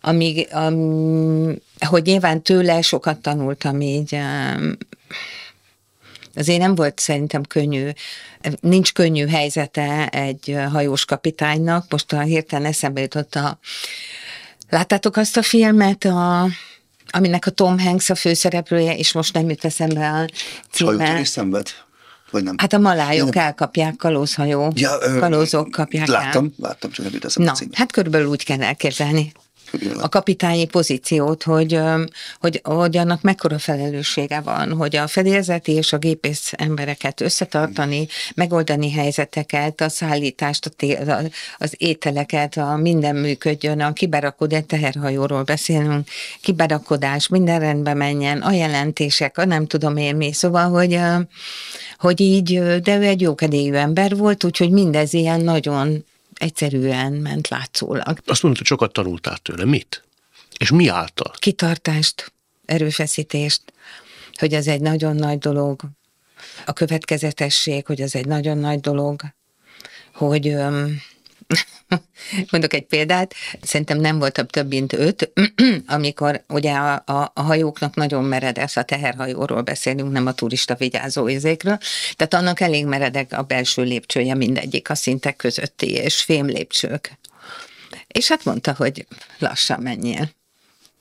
hogy nyilván tőle sokat tanultam így, azért nem volt szerintem könnyű, nincs könnyű helyzete egy hajós kapitánynak, most hirtelen eszembe jutott láttátok azt a filmet, aminek a Tom Hanks a főszereplője, és most nem jut eszembe a címe. Sajútörés szenved? Vagy nem? Hát a malájok elkapják, kalózhajó. Kalózok kapják láttam, csak nem jut eszembe a címe. Hát körülbelül úgy kell elképzelni a kapitányi pozíciót, hogy annak mekkora felelőssége van, hogy a fedélzeti és a gépész embereket összetartani, megoldani helyzeteket, a szállítást, az ételeket, minden működjön, a kiberakodás, teherhajóról beszélünk, kiberakodás, minden rendben menjen, a jelentések, a nem tudom én mi, szóval, hogy így, de ő egy jókedélyű ember volt, úgyhogy mindez ilyen nagyon egyszerűen ment látszólag. Azt mondod, hogy sokat tanultál tőle. Mit? És mi által? Kitartást, erőfeszítést, hogy ez egy nagyon nagy dolog. A következetesség, hogy ez egy nagyon nagy dolog. Hogy mondok egy példát, szerintem nem voltam több mint 5, amikor ugye a hajóknak nagyon meredek, a teherhajóról beszélünk, nem a turista vigyázó izékről, tehát annak elég meredek a belső lépcsője mindegyik a szintek közötti, és fém lépcsők. És hát mondta, hogy lassan menjél.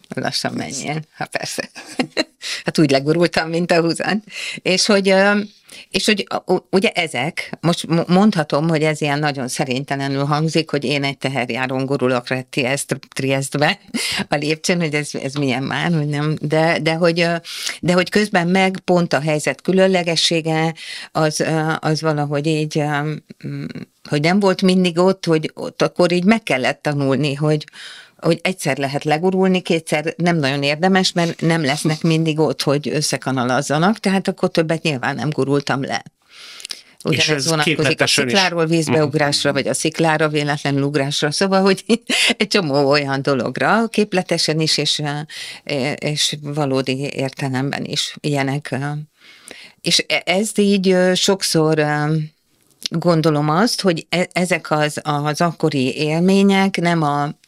lassan menjél. Hát persze. Hát úgy legurultam, mint a húzan. És hogy ugye ezek, most mondhatom, hogy ez ilyen nagyon szerénytelenül hangzik, hogy én egy teherjárón gurulok Triestbe a lépcsőn, hogy ez milyen már, hogy nem, de hogy közben meg pont a helyzet különlegessége az valahogy így, hogy nem volt mindig ott akkor így meg kellett tanulni, hogy egyszer lehet legurulni, kétszer nem nagyon érdemes, mert nem lesznek mindig ott, hogy összekanalazzanak, tehát akkor többet nyilván nem gurultam le. Ugyanez vonatkozik a szikláról vízbeugrásra, vagy a sziklára véletlenül ugrásra, szóval, hogy egy csomó olyan dologra, képletesen is, és valódi értelemben is ilyenek. És ez így sokszor gondolom azt, hogy ezek az akkori élmények nem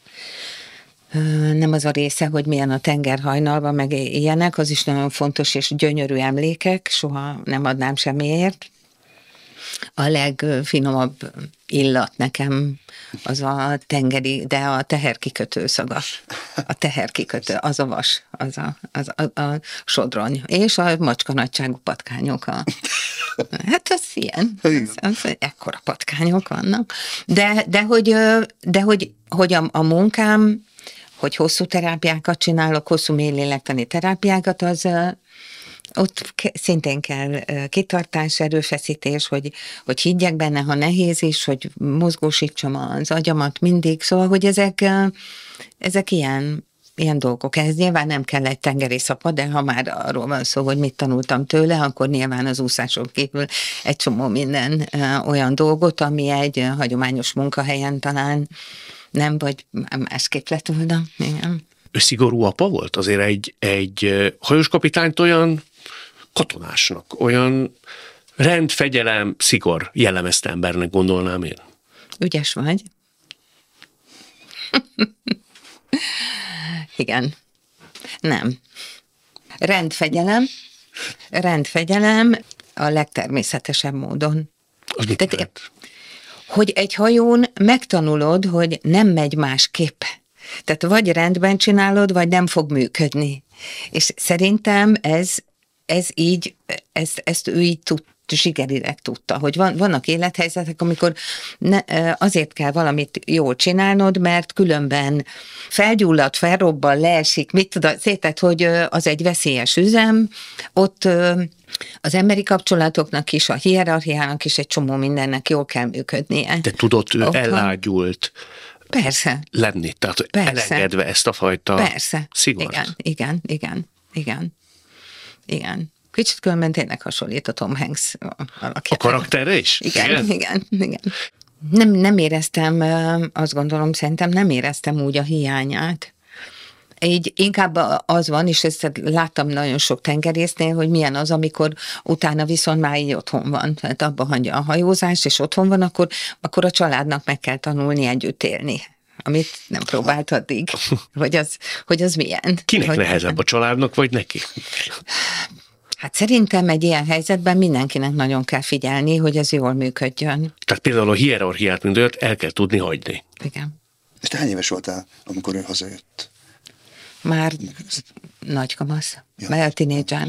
az a része, hogy milyen a tenger hajnalban, meg ilyenek, az is nagyon fontos és gyönyörű emlékek, soha nem adnám semmiért. A legfinomabb illat nekem az a tengeri, de a teherkikötő szaga. A teherkikötő, az a vas, a sodrony, és a macska nagyságú patkányok. Hát az ilyen, az ekkora patkányok vannak. De hogy a munkám, hogy hosszú terápiákat csinálok, hosszú mélylélektani terápiákat, az ott szintén kell kitartás, erőfeszítés, hogy higgyek benne, ha nehéz is, hogy mozgósítsam az agyamat mindig, szóval, hogy ezek ilyen dolgok. Ez nyilván nem kell egy tengeri szapa, de ha már arról van szó, hogy mit tanultam tőle, akkor nyilván az úszáson kívül egy csomó minden olyan dolgot, ami egy hagyományos munkahelyen talán nem, vagy másképp lett volna. Igen. Ő szigorú apa volt? Azért egy hajóskapitányt olyan katonásnak, olyan rend, fegyelem, szigor jellemezte embernek gondolnám én. Ügyes vagy. Igen. Nem. Rendfegyelem a legtermészetesebb módon. Az mit jelent? Hogy egy hajón megtanulod, hogy nem megy másképp. Tehát vagy rendben csinálod, vagy nem fog működni. És szerintem ezt ő így zsigerileg tudta, hogy vannak élethelyzetek, amikor azért kell valamit jól csinálnod, mert különben felgyullad, felrobban, leesik, mit tudod, tehát, hogy az egy veszélyes üzem, ott az emberi kapcsolatoknak is, a hierarchiának is egy csomó mindennek jól kell működnie. De tudott ő ellágyult persze. lenni, tehát elengedve ezt a fajta szigort. Igen. Kicsit különben tényleg hasonlít a Tom Hanks alakjára. A karakterre is? Igen. Nem éreztem, azt gondolom, szerintem nem éreztem úgy a hiányát. Így inkább az van, és ezt láttam nagyon sok tengerésznél, hogy milyen az, amikor utána viszont már így otthon van. Tehát abba hagyja a hajózást, és otthon van, akkor a családnak meg kell tanulni együtt élni, amit nem próbált addig. Hogy az milyen. Kinek nehezebb, a családnak, vagy neki? Hát szerintem egy ilyen helyzetben mindenkinek nagyon kell figyelni, hogy ez jól működjön. Tehát például a hierarchiát, mint olyat, el kell tudni hagyni. Igen. És te hány éves voltál, amikor ő hazajött? Már nagy kamasz. Már a tinédzsán.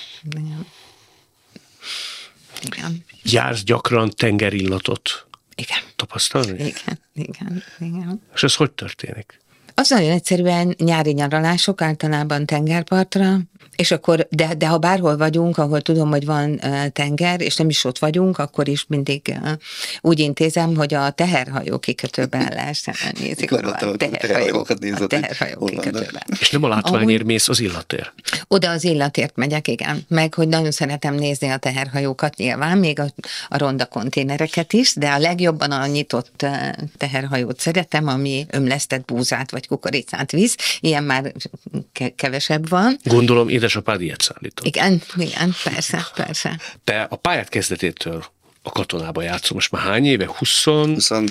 Igen. Jársz gyakran tengerillatot Igen. tapasztalni? Igen. És ez hogy történik? Az nagyon egyszerűen nyári nyaralások, általában tengerpartra, és akkor, de ha bárhol vagyunk, ahol tudom, hogy van tenger, és nem is ott vagyunk, akkor is mindig úgy intézem, hogy a teherhajó kikötőben lehessen nézik. A teherhajó kikötőben. És nem a látványért mész, az illatért? Oda az illatért megyek, igen. Meg, hogy nagyon szeretem nézni a teherhajókat nyilván, még a ronda konténereket is, de a legjobban a nyitott teherhajót szeretem, ami ömlesztett búzát vagy kukoricát visz. Ilyen már kevesebb van. Gondolom, édesapád ilyet szállított. Igen, persze. Te a pályát kezdetétől a katonába játszol. Most már hány éve? 23.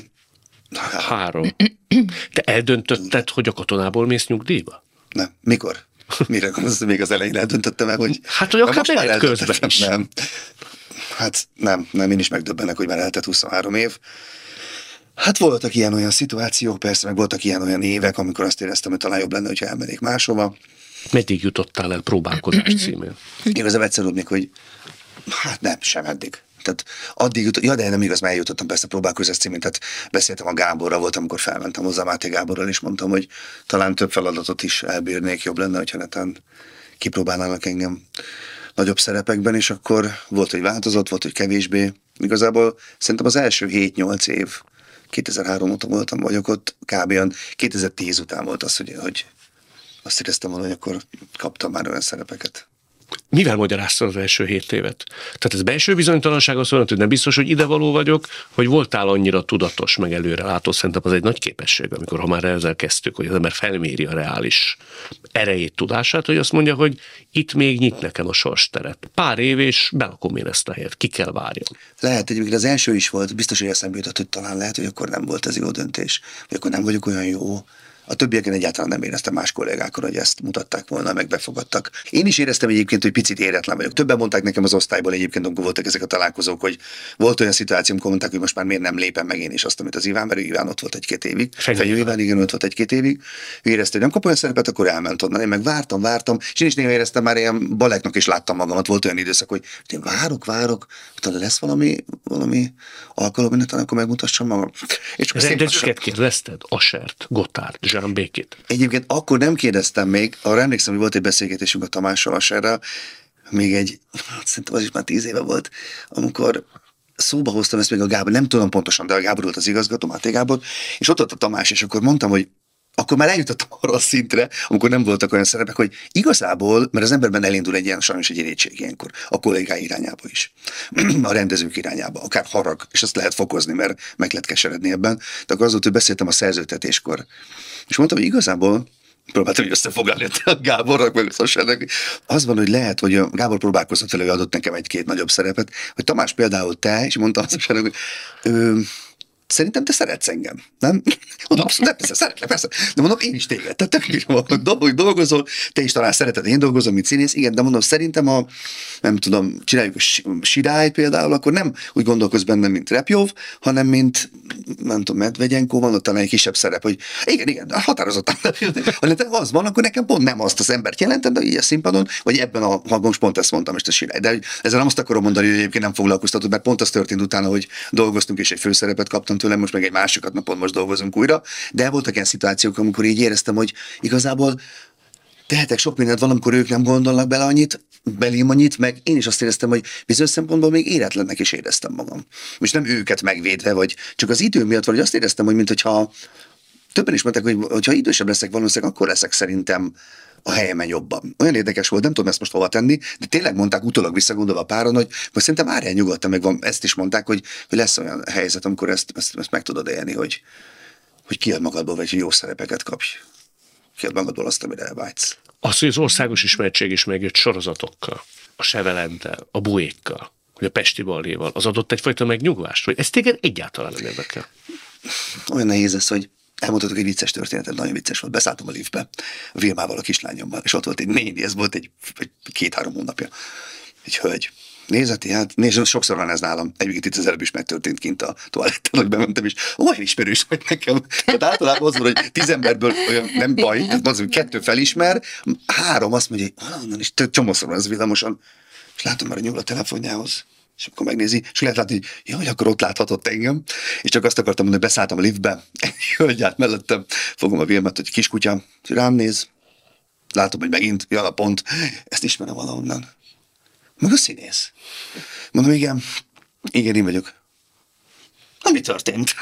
Te eldöntötted, hogy a katonából mész nyugdíjba? Nem. Mikor? Mire gondolsz, még az elején eldöntöttem el, hogy... Hát, hogy akár lehet közben is. Nem. Hát nem, én is megdöbbenek, hogy már eltett 23 év. Hát voltak ilyen-olyan szituációk, persze, meg voltak ilyen-olyan évek, amikor azt éreztem, hogy talán jobb lenne, hogyha elmennék máshova. Meddig jutottál el próbálkozás címén? Igazából egyszerűbb még, hogy hát nem, sem eddig. Tehát addig ja, de nem igaz, mert eljutottam persze próbálkozás címén, tehát beszéltem a Gáborral, volt, amikor felmentem hozzá Máté Gáborral, és mondtam, hogy talán több feladatot is elbírnék, jobb lenne, hogyha netán kipróbálnának engem nagyobb szerepekben, és akkor volt, hogy változott, volt, hogy kevésbé. Igazából szerintem az első 7-8 év, 2003 óta vagyok ott, kb. 2010 után volt az, hogy azt éreztem volna, hogy akkor kaptam már olyan szerepeket. Mivel magyaráztad az első 7 évet? Tehát ez belső bizonytalanság azt mondod, hogy nem biztos, hogy idevaló vagyok, hogy voltál annyira tudatos, meg előrelátó, szerintem az egy nagy képesség, amikor ha már ezzel kezdtük, hogy az ember felméri a reális erejét, tudását, hogy azt mondja, hogy itt még nyit nekem a sorsteret. Pár év, és belakom én ezt a helyet, ki kell várjam. Lehet, egyébként az első is volt, biztos, hogy eszembe jutott, hogy talán lehet, hogy akkor nem volt ez jó döntés, vagy akkor nem vagyok olyan jó. A többieken egyáltalán nem éreztem, más kollégákon, hogy ezt mutatták volna, meg befogadtak. Én is éreztem egyébként, hogy picit éretlen vagyok. Többen mondták nekem az osztályból egyébként, amikor voltak ezek a találkozók, hogy volt olyan szituáció, amikor mondták, hogy most már miért nem lépem meg én is azt, amit az Iván, mert Iván ott volt 1-2 évig. Fenyő Iván, igen, ott volt 1-2 évig. Ő érezte, hogy nem kap olyan szerepet, akkor elment onnan. Én meg vártam, és én is néha éreztem, már ilyen baleknak is láttam magamat. Volt olyan időszak, hogy én várok, utána lesz valami alkalom, hogy talán akkor megmutassam magam. És őket kérdezted? Asert, Gotthard, Jean Békét. Egyébként akkor nem kérdeztem még, arra emlékszem, hogy volt egy beszélgetésünk a Tamással, Aserrel, még szerintem az is már 10 éve volt, amikor szóba hoztam ezt még a Gábor, nem tudom pontosan, de a Gábor volt az igazgató, Máté Gábor, és ott a Tamás, és akkor mondtam, hogy akkor már eljutottam arra a szintre, amikor nem voltak olyan szerepek, hogy igazából, mert az emberben elindul egy ilyen, sajnos egy irítség ilyenkor, a kollégái irányába is, a rendezők irányába, akár harag, és azt lehet fokozni, mert meg lehet keseredni ebben. De akkor az volt, hogy beszéltem a szerzőtetéskor, és mondtam, hogy igazából próbáltam, hogy összefoglalni a Gábornak, meg az Asernek. Az van, hogy lehet, hogy a Gábor próbálkozott vele, hogy adott nekem 1-2 nagyobb szerepet, hogy Tamás például te, és mondta az Asernek, hogy szerintem te szeretsz engem, nem? Mondom, abszolút, persze, szeretlek, persze. De mondom, én is téged. Tehát tök is van, hogy dolgozol, te is talán szereted, én dolgozom, mint színész, igen, de mondom, szerintem nem tudom, csináljuk a Sirályt például, akkor nem úgy gondolkozz bennem, mint Repjov, hanem mint, nem tudom, Medvegyenko, van ott talán egy kisebb szerep, hogy igen, határozottan. Ha az van, akkor nekem pont nem azt az embert jelentem, de így a színpadon, vagy ebben a hangon pont ezt mondtam, és a Sirály. De ezzel nem azt akarom mondani, hogy egyébként nem foglalkoztatod, mert pont az történt utána, hogy dolgoztunk, és egy főszerepet kaptam tőlem, most meg egy másikat, na pont most dolgozunk újra, de voltak ilyen szituációk, amikor így éreztem, hogy igazából tehetek sok mindent, valamikor ők nem gondolnak belém annyit, meg én is azt éreztem, hogy bizonyos szempontból még éretlennek is éreztem magam. És nem őket megvédve, vagy csak az idő miatt valahogy azt éreztem, hogy mintha többen is mondták, hogy ha idősebb leszek valószínűleg, akkor leszek szerintem a helyemen jobban. Olyan érdekes volt, nem tudom ezt most hova tenni, de tényleg mondták utólag visszagondolva a páron, hogy most szerintem várjál nyugodtan, meg van, ezt is mondták, hogy lesz olyan helyzet, amikor ezt meg tudod élni, hogy kiad magadból, vagy hogy jó szerepeket kapj. Kiad magadból azt, amire elvágysz. Az, hogy az országos ismertség is megjött sorozatokkal, a Sevelentel, a Buékkal, vagy a Pesti Balléval, az adott egyfajta megnyugvást, hogy ez téged egyáltalán nem érdekel. Olyan nehéz ez, hogy elmondhatok egy vicces történetet, nagyon vicces volt. Beszálltam a liftbe, a Vilmával, a kislányommal, és ott volt egy néni, ez volt egy 2-3 hónapja, egy hölgy. Nézeti, sokszor van ez nálam. Egyébként itt az előbb is megtörtént kint a toaletten, hogy bementem, és olyan ismerős vagy nekem. Tehát általában az van, hogy 10 emberből olyan nem baj, tehát az, hogy 2 felismer, 3 azt mondja, hogy onnan is csomószor van ez villamosan, és látom már, hogy nyúl a telefonjához. És akkor megnézi, és lehet látni, hogy jaj, akkor ott láthatott engem. És csak azt akartam mondani, hogy beszálltam a liftbe, egy hölgy állt mellettem, fogom a Vilmát, hogy kiskutya, rám néz, látom, hogy megint jön a pont, ezt ismerem valahonnan. Meg a színész. Mondom, igen, én vagyok. Na, mi történt?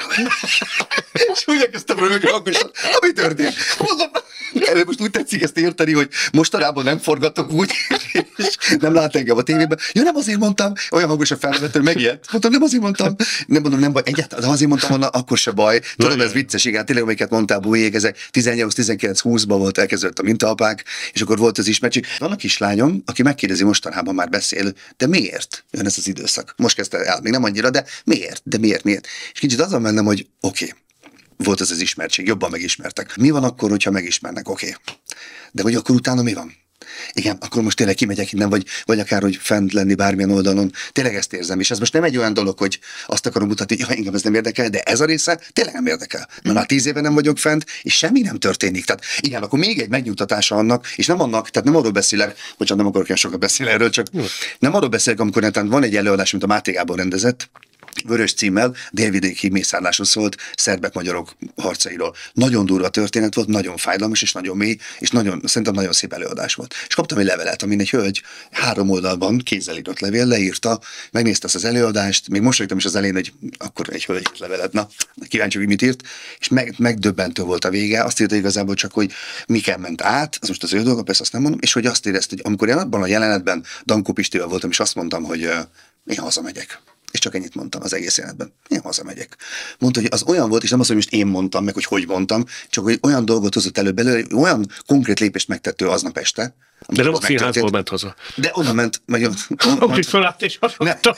És úgy elkezdtem rögtön hangosan, mi történt? Mondom, előbb most úgy tetszik ezt érteni, hogy mostanában nem forgatok úgy, és nem lát engem a tévében. Ja, nem azért mondtam, olyan hangosan felvettem, hogy megijedt. Mondtam, nem azért mondtam, nem baj, egyáltalán, de azért mondtam volna, akkor se baj. Tudom, ez vicces, igen, tényleg, amiket mondtál, Bújék, ezek 18, 19, 20-ban volt, elkezdődött a mintaapák, és akkor volt az ismertség. Van a kislányom, aki megkérdezi, mostanában már beszél, de miért jön ez az időszak? Most kezdte el, még nem annyira, de miért? De miért? És kicsit azon mennem, hogy oké. Volt ez az ismertség, jobban megismertek. Mi van akkor, hogyha megismernek? Oké. De hogy akkor utána mi van? Igen, akkor most tényleg kimegyek innen, vagy akár, hogy fent lenni bármilyen oldalon. Tényleg ezt érzem, és ez most nem egy olyan dolog, hogy azt akarom mutatni, hogy engem ez nem érdekel, de ez a része tényleg nem érdekel. Mert már 10 éve nem vagyok fent, és semmi nem történik. Tehát igen, akkor még egy megnyugtatása annak, és nem annak, tehát nem arról beszélek, bocsánat, nem akarok olyan sokat beszélni erről, csak nem arról beszélek, amikor van egy előadás, mint a Máté Gábor rendezett, Vörös címmel, délvidéki mészárlásról szólt, szerbek-magyarok harcairól. Nagyon durva történet volt, nagyon fájdalmas és nagyon mély, és szerintem nagyon szép előadás volt. És kaptam egy levelet, amin egy hölgy 3 oldalban kézzel írott levél, leírta, megnézte azt az előadást, még mosolyogtam is az elején, hogy akkor egy hölgy írt levelet, na, kíváncsi, hogy mit írt, és megdöbbentő volt a vége, azt írta igazából csak, hogy miken ment át, az most az ő dolga, persze azt nem mondom, és hogy azt érezte, hogy amikor én abban a jelenetben Dankó Pistivel voltam, és azt mondtam, hogy én hazamegyek. És csak ennyit mondtam az egész életben. Én hazamegyek. Mondta, hogy az olyan volt, és nem az, hogy most én mondtam, meg hogy mondtam, csak hogy olyan dolgot hozott elő belőle, olyan konkrét lépést megtett ő aznap este. De nem a színházból ment haza. De onnan ment, meg... Amit fölállt és azt mondta.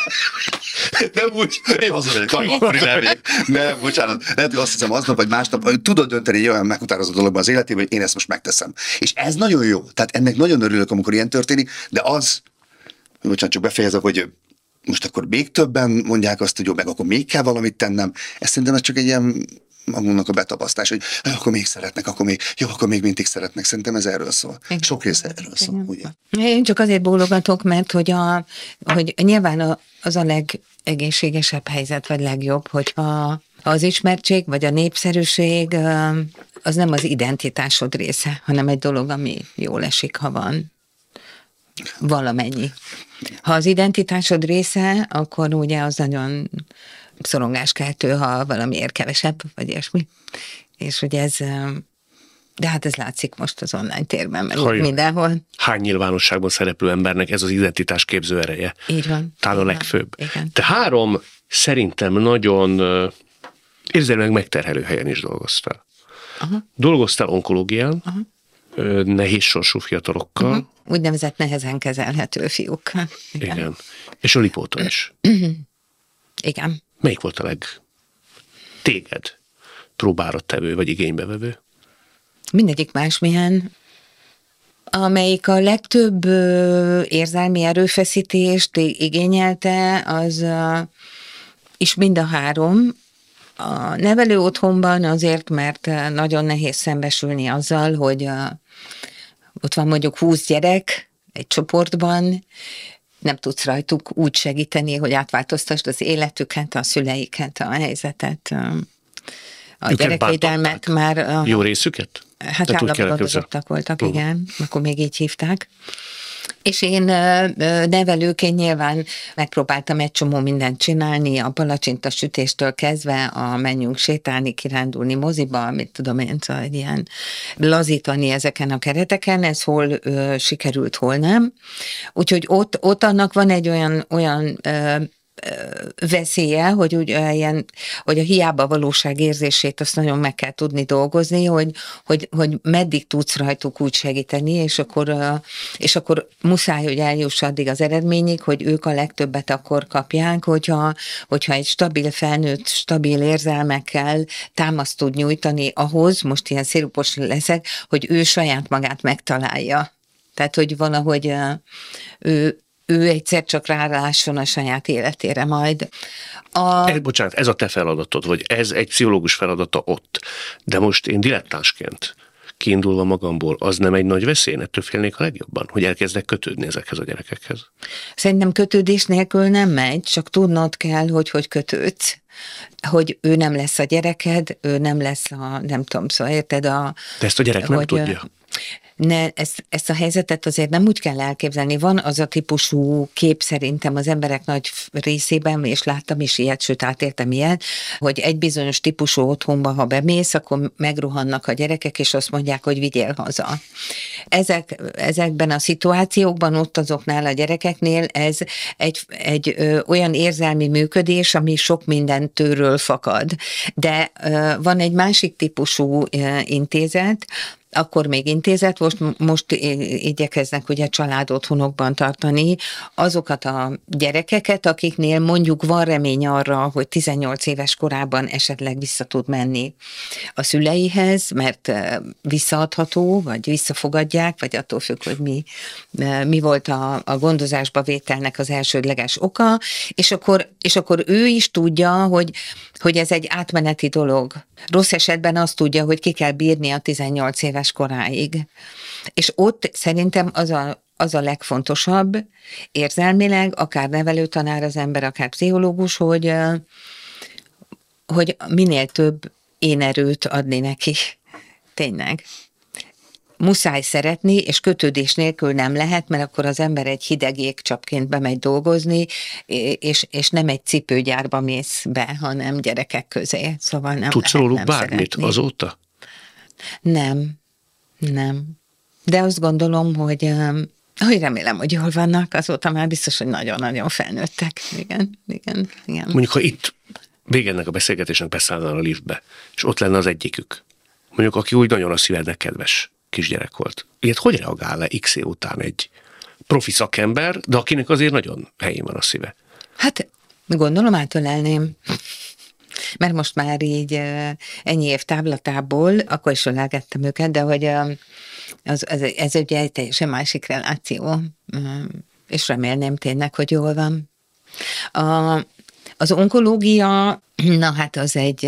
Nem úgy, én hazamegyek, akkor levél. Nem, bocsánat, lehet, hogy azt hiszem aznap, vagy másnap, tudod dönteni egy olyan meghatározó dologban az életében, hogy én ezt most megteszem. És ez nagyon jó. Tehát ennek nagyon örülök, amikor ilyen történik, de az, bocsánat, csak befejezek, hogy most akkor még többen mondják azt, hogy jó, meg akkor még kell valamit tennem. Ez szerintem ez csak egy ilyen magunknak a betapasztás, hogy akkor még szeretnek, akkor még mindig szeretnek. Szerintem ez erről szól. Igen. Sok része erről szól. Ugye? Én csak azért bólogatok, mert hogy nyilván az a legegészségesebb helyzet, vagy legjobb, hogyha az ismertség, vagy a népszerűség az nem az identitásod része, hanem egy dolog, ami jól esik, ha van valamennyi. Ha az identitásod része, akkor ugye az nagyon szorongáskeltő, ha valamiért kevesebb, vagy ilyesmi. És ugye ez, de hát ez látszik most az online térben, meg mindenhol. Hány nyilvánosságban szereplő embernek ez az identitás képző ereje? Így van. Talán a legfőbb. Igen. Te 3 szerintem nagyon érzelmileg megterhelő helyen is dolgoztál. Aha. Dolgoztál onkológián, aha, nehéz sorsú fiatalokkal. Úgynevezett nehezen kezelhető fiúk. Igen. És a lipóton is. Igen. Melyik volt a téged próbára tevő, vagy igénybevevő? Mindegyik másmilyen. Amelyik a legtöbb érzelmi erőfeszítést igényelte, az is mind a 3. A nevelő otthonban azért, mert nagyon nehéz szembesülni azzal, hogy ott van mondjuk 20 gyerek egy csoportban, nem tudsz rajtuk úgy segíteni, hogy átváltoztasd az életüket, a szüleiket, a helyzetet, a gyerekvédelmet már... Jó részüket? Hát állapotozottak voltak, igen, akkor még így hívták. És én nevelőként nyilván megpróbáltam egy csomó mindent csinálni, a palacsinta sütéstől kezdve a menjünk sétálni, kirándulni moziba, mit tudom én, szóval egy ilyen lazítani ezeken a kereteken, ez hol sikerült, hol nem. Úgyhogy ott annak van egy olyan veszélye, hogy úgy ilyen, hogy a hiába valóság érzését azt nagyon meg kell tudni dolgozni, hogy meddig tudsz rajtuk úgy segíteni, és akkor muszáj, hogy eljuss addig az eredményig, hogy ők a legtöbbet akkor kapják, hogyha egy stabil felnőtt, stabil érzelmekkel támaszt tud nyújtani ahhoz, most ilyen szirupos leszek, hogy ő saját magát megtalálja. Tehát, hogy valahogy ő egyszer csak rálásson a saját életére majd. Bocsánat, ez a te feladatod, vagy ez egy pszichológus feladata ott. De most én dilettánsként kiindulva magamból, az nem egy nagy veszély, ettől félnék a legjobban, hogy elkezdek kötődni ezekhez a gyerekekhez? Szerintem kötődés nélkül nem megy, csak tudnod kell, hogy kötődsz. Hogy ő nem lesz a gyereked, ő nem lesz nem tudom, szóval érted De ezt a gyerek nem tudja. Ezt a helyzetet azért nem úgy kell elképzelni. Van az a típusú kép szerintem az emberek nagy részében, és láttam is ilyet, sőt átéltem ilyet, hogy egy bizonyos típusú otthonba, ha bemész, akkor megruhannak a gyerekek, és azt mondják, hogy vigyél haza. Ezekben a szituációkban, ott azoknál a gyerekeknél ez egy olyan érzelmi működés, ami sok mindentől fakad. De van egy másik típusú intézet, akkor még intézet, most igyekeznek ugye családotthonokban tartani azokat a gyerekeket, akiknél mondjuk van remény arra, hogy 18 éves korában esetleg vissza tud menni a szüleihez, mert visszaadható, vagy visszafogadják, vagy attól függ, hogy mi volt a gondozásba vételnek az elsődleges oka, és akkor ő is tudja, hogy ez egy átmeneti dolog. Rossz esetben azt tudja, hogy ki kell bírni a 18 éves koráig. És ott szerintem az a legfontosabb érzelmileg, akár nevelőtanár az ember, akár pszichológus, hogy minél több én erőt adni neki. Tényleg. Muszáj szeretni, és kötődés nélkül nem lehet, mert akkor az ember egy hideg jégcsapként bemegy dolgozni, és nem egy cipőgyárba mész be, hanem gyerekek közé. Szóval nem tudsz lehet róluk nem bármit szeretni. azóta? Nem. De azt gondolom, hogy remélem, hogy jól vannak, azóta már biztos, hogy nagyon-nagyon felnőttek. Igen. Mondjuk, ha itt vége a beszélgetésnek beszállnál a liftbe, és ott lenne az egyikük, mondjuk, aki úgy nagyon a szívednek kedves kisgyerek volt. Ilyet hogy reagál le x év után egy profi szakember, de akinek azért nagyon helyén van a szíve? Hát gondolom átölelném. Mert most már így ennyi év távlatából, akkor is ölelgettem őket, de hogy ez ugye egy teljesen másik reláció, és remélném tényleg, hogy jól van. Az onkológia, na hát az egy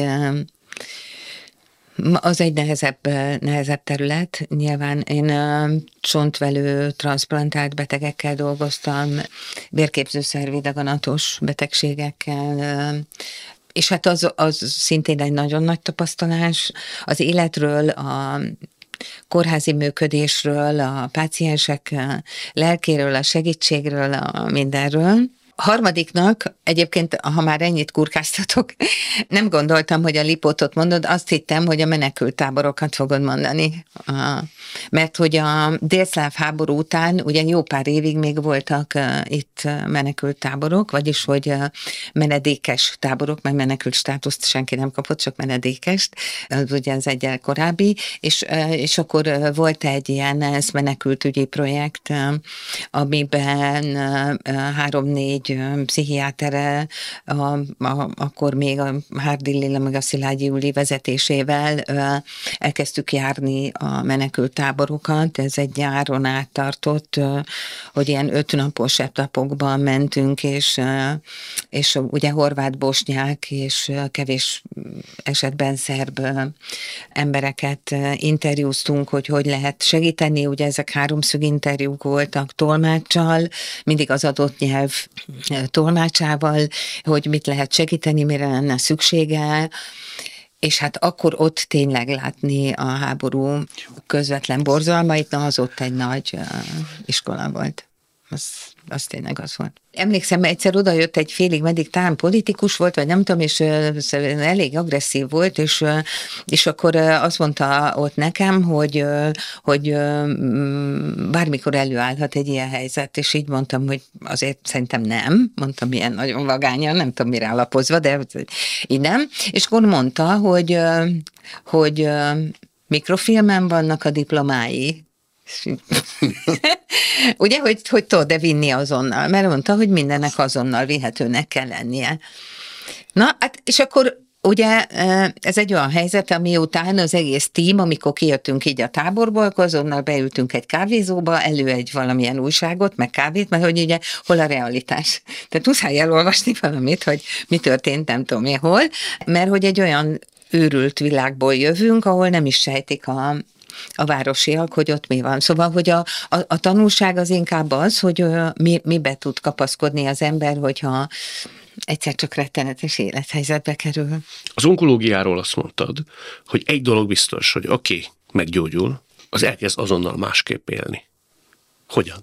nehezebb terület. Nyilván én csontvelő transzplantált betegekkel dolgoztam, vérképzőszervi daganatos betegségekkel, és hát az szintén egy nagyon nagy tapasztalás. Az életről, a kórházi működésről, a páciensek lelkéről, a segítségről, a mindenről. A harmadiknak, egyébként, ha már ennyit kurkáztatok, nem gondoltam, hogy a Lipótot mondod, azt hittem, hogy a menekülttáborokat fogod mondani. Mert hogy a délszláv háború után ugye jó pár évig még voltak itt menekülttáborok, vagyis hogy menedékes táborok, mert menekült státuszt senki nem kapott, csak menedékest, az ugye az egyel korábbi, és akkor volt egy ilyen menekültügyi projekt, amiben 3-4 pszichiátere, akkor még a Hárdi Lilla meg a Szilágyi Júli vezetésével elkezdtük járni a menekülttáborokat. Ez egy nyáron át tartott, hogy ilyen 5 napos etapokban mentünk, és ugye horvát, bosnyák és kevés esetben szerb embereket interjúztunk, hogy lehet segíteni. Ugye ezek 3-szög interjúk voltak tolmáccsal, mindig az adott nyelv tolmácsával, hogy mit lehet segíteni, mire lenne szüksége, és hát akkor ott tényleg látni a háború közvetlen borzalmait, az ott egy nagy iskola volt. Az tényleg az volt. Emlékszem, egyszer odajött egy félig meddig talán politikus volt, vagy nem tudom, és elég agresszív volt, és akkor azt mondta ott nekem, hogy bármikor előállhat egy ilyen helyzet, és így mondtam, hogy azért szerintem nem, mondtam ilyen nagyon vagányan, nem tudom mire alapozva, de így nem, és akkor mondta, hogy mikrofilmen vannak a diplomái. Ugye, hogy tudod-e vinni azonnal, mert mondta, hogy mindennek azonnal vihetőnek kell lennie. Na, hát, és akkor ugye ez egy olyan helyzet, ami után az egész tím, amikor kijöttünk így a táborból, akkor azonnal beültünk egy kávézóba, elő egy valamilyen újságot, meg kávét, mert hogy ugye hol a realitás. Tehát muszáj elolvasni valamit, hogy mi történt, nem tudom én hol, mert hogy egy olyan őrült világból jövünk, ahol nem is sejtik a városiak, hogy ott mi van. Szóval, hogy a tanulság az inkább az, hogy mibe tud kapaszkodni az ember, hogyha egyszer csak rettenetes élethelyzetbe kerül. Az onkológiáról azt mondtad, hogy egy dolog biztos, hogy aki meggyógyul, az elkezd azonnal másképp élni. Hogyan?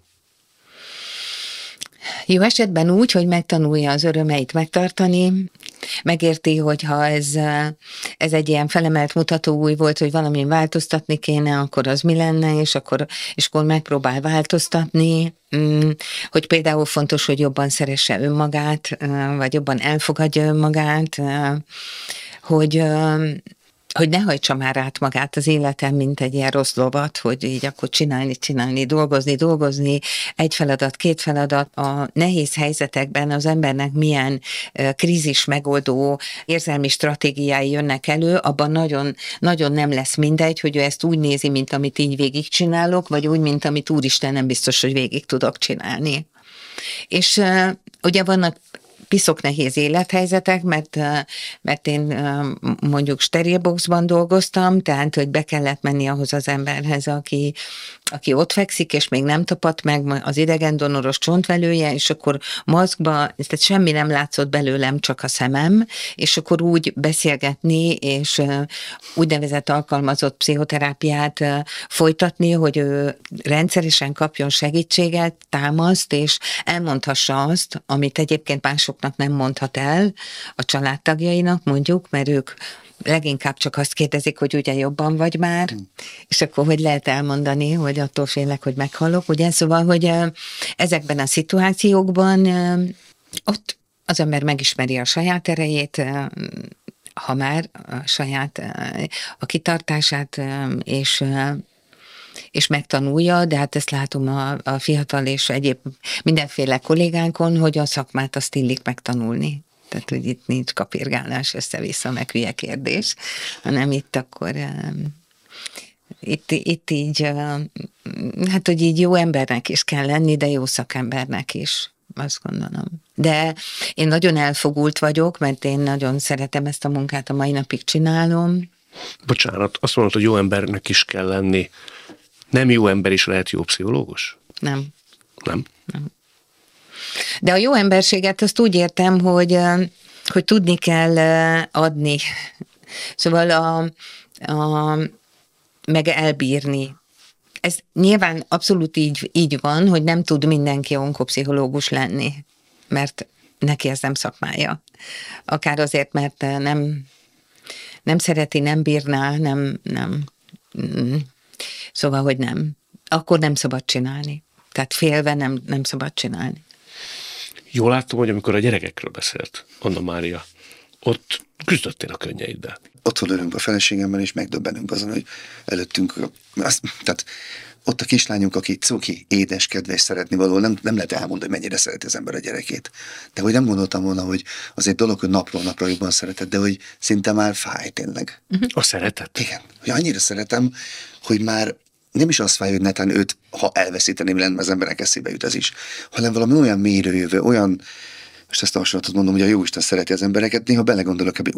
Jó esetben úgy, hogy megtanulja az örömeit megtartani, megérti, hogyha ez egy ilyen felemelt mutatóúj volt, hogy valamin változtatni kéne, akkor az mi lenne, és akkor megpróbál változtatni, hogy például fontos, hogy jobban szeresse önmagát, vagy jobban elfogadja önmagát, hogy hogy ne hajtsa már át magát az életem, mint egy ilyen rossz lovat, hogy így akkor csinálni, dolgozni, egy feladat, két feladat. A nehéz helyzetekben az embernek milyen krízis megoldó érzelmi stratégiái jönnek elő, abban nagyon, nagyon nem lesz mindegy, hogy ő ezt úgy nézi, mint amit így végigcsinálok, vagy úgy, mint amit úristen nem biztos, hogy végig tudok csinálni. És ugye vannak piszok nehéz élethelyzetek, mert én mondjuk sterilboxban dolgoztam, tehát hogy be kellett menni ahhoz az emberhez, aki ott fekszik, és még nem tapadt meg az idegendonoros csontvelője, és akkor maszkba, tehát semmi nem látszott belőlem, csak a szemem, és akkor úgy beszélgetni, és úgynevezett alkalmazott pszichoterápiát folytatni, hogy ő rendszeresen kapjon segítséget, támaszt, és elmondhassa azt, amit egyébként másoknak nem mondhat el, a családtagjainak mondjuk, mert ők leginkább csak azt kérdezik, hogy ugye jobban vagy már, és akkor hogy lehet elmondani, hogy attól félek, hogy meghalok, ugye? Szóval, hogy ezekben a szituációkban ott az ember megismeri a saját erejét, ha már a kitartását, és megtanulja, de hát ezt látom a fiatal és egyéb mindenféle kollégánkon, hogy a szakmát azt illik megtanulni. Tehát, hogy itt nincs kapirgálás össze-vissza, meg hülye kérdés, hanem itt akkor itt így, hát, hogy így jó embernek is kell lenni, de jó szakembernek is, azt gondolom. De én nagyon elfogult vagyok, mert én nagyon szeretem ezt a munkát, a mai napig csinálom. Bocsánat, azt mondod, hogy jó embernek is kell lenni. Nem jó ember is lehet jó pszichológus? Nem. Nem? Nem. De a jó emberséget azt úgy értem, hogy tudni kell adni. Szóval meg elbírni. Ez nyilván abszolút így van, hogy nem tud mindenki onkopszichológus lenni, mert neki ez nem szakmája. Akár azért, mert nem szereti, nem bírná, nem. Szóval, hogy nem. Akkor nem szabad csinálni. Tehát félve nem szabad csinálni. Jól láttam, hogy amikor a gyerekekről beszélt Anna Mária, ott küzdöttél a könnyeiddel. Otthon ülünk a feleségemmel, és megdöbbenünk azon, hogy előttünk, tehát ott a kislányunk, aki cuki, édes, kedves, szeretni való, nem lehet elmondani, hogy mennyire szereti az ember a gyerekét. De hogy nem gondoltam volna, hogy az egy dolog, hogy napról napra jobban szereted, de hogy szinte már fáj tényleg. A szeretet? Igen, hogy annyira szeretem, hogy már nem is az fáj, hogy netán őt, ha elveszíteném lenne, az emberek eszébe jut ez is, hanem valami olyan mélyre jövő, olyan, most ezt a hasonlatot mondom, hogy a Jóisten szereti az embereket, néha belegondolok ebbe,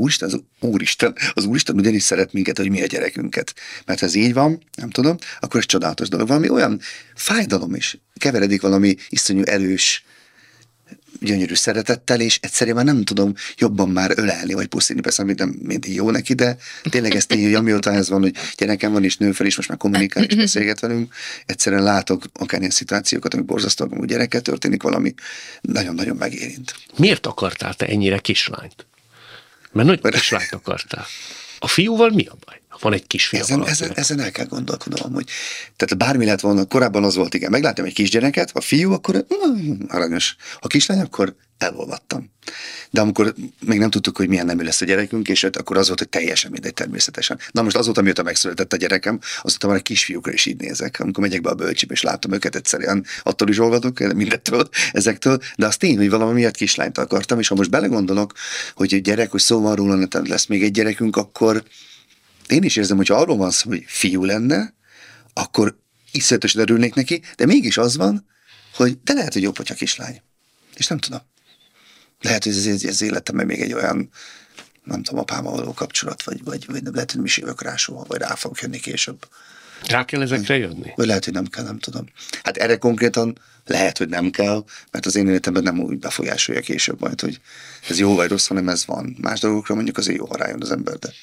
az Úristen ugyanis szeret minket, hogy mi a gyerekünket. Mert ha ez így van, nem tudom, akkor ez csodálatos dolog. Valami olyan fájdalom is keveredik valami iszonyú erős, gyönyörű szeretettel, és egyszerűen már nem tudom jobban már ölelni, vagy pusztítani, persze nem mindig jó neki, de tényleg ez tény, hogy amióta ez van, hogy gyerekem van, és nő fel, és most már kommunikál, és beszélget velünk, egyszerűen látok akár ilyen szituációkat, amik borzasztóak, hogy gyerekkel történik valami, nagyon-nagyon megérint. Miért akartál te ennyire kislányt? Mert nagy kislányt akartál. A fiúval mi a baj? Van egy kisfiú. Ezen el kell gondolkodnom, hogy tehát bármi lett volna, korábban az volt, igen, megláttam egy kisgyereket, ha fiú, akkor aranyos. Ha kislány, akkor elolvattam. De amikor még nem tudtuk, hogy milyen nemű lesz a gyerekünk, és akkor az volt, hogy teljesen mindegy természetesen. Na most azóta, mióta megszületett a gyerekem, azóta már a kisfiúkra is így nézek. Amikor megyek be a bölcsibe, és látom őket, egyszerűen attól is olvadok, mindettől, ezektől, de az tény, hogy valami miatt kislányt akartam, és ha most belegondolok, hogy gyerek, hogy szó van róla, lesz még egy gyerekünk, akkor én is érzem, hogy ha arról van szó, hogy fiú lenne, akkor iszonyatosan örülnék neki, de mégis az van, hogy de lehet, hogy jobb, hogyha kislány. És nem tudom. Lehet, hogy ez életemben még egy olyan, nem tudom, apámmal való kapcsolat, vagy lehet, hogy nem is jövök rá soha, vagy rá fogok jönni később. Rá kell ezekre jönni? Vagy lehet, hogy nem kell, nem tudom. Hát erre konkrétan lehet, hogy nem kell, mert az én életemben nem úgy befolyásolja később majd, hogy ez jó vagy rossz, hanem ez van. Más dolgokra mondjuk azért jó, ha rájön az ember, de...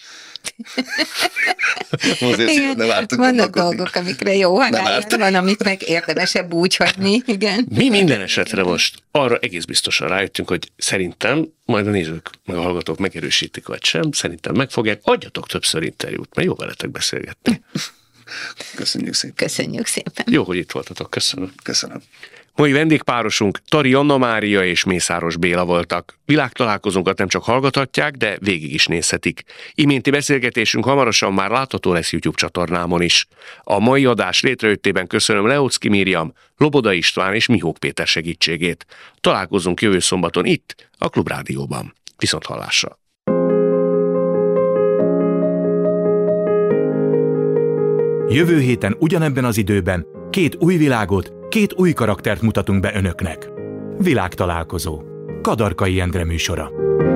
Vannak dolgok, amikre jó, van, amit meg érdemesebb úgy hagyni, igen. Mi minden esetre most arra egész biztosan rájöttünk, hogy szerintem, majd a nézők, meg a hallgatók megerősítik, vagy sem, szerintem megfogják, adjatok többször interjút, mert jó veletek beszélgetni. Köszönjük szépen. Köszönjük szépen. Jó, hogy itt voltatok, köszönöm. Köszönöm. Mai vendégpárosunk Tari Anna Mária és Mészáros Béla voltak. Világtalálkozónkat nem csak hallgathatják, de végig is nézhetik. Iménti beszélgetésünk hamarosan már látható lesz YouTube csatornámon is. A mai adás létrejöttében köszönöm Leocki Miriam, Loboda István és Mihók Péter segítségét. Találkozunk jövő szombaton itt, a Klubrádióban. Viszonthallásra! Jövő héten ugyanebben az időben 2 új világot, 2 új karaktert mutatunk be önöknek. Világtalálkozó. Kadarkai Endre műsora.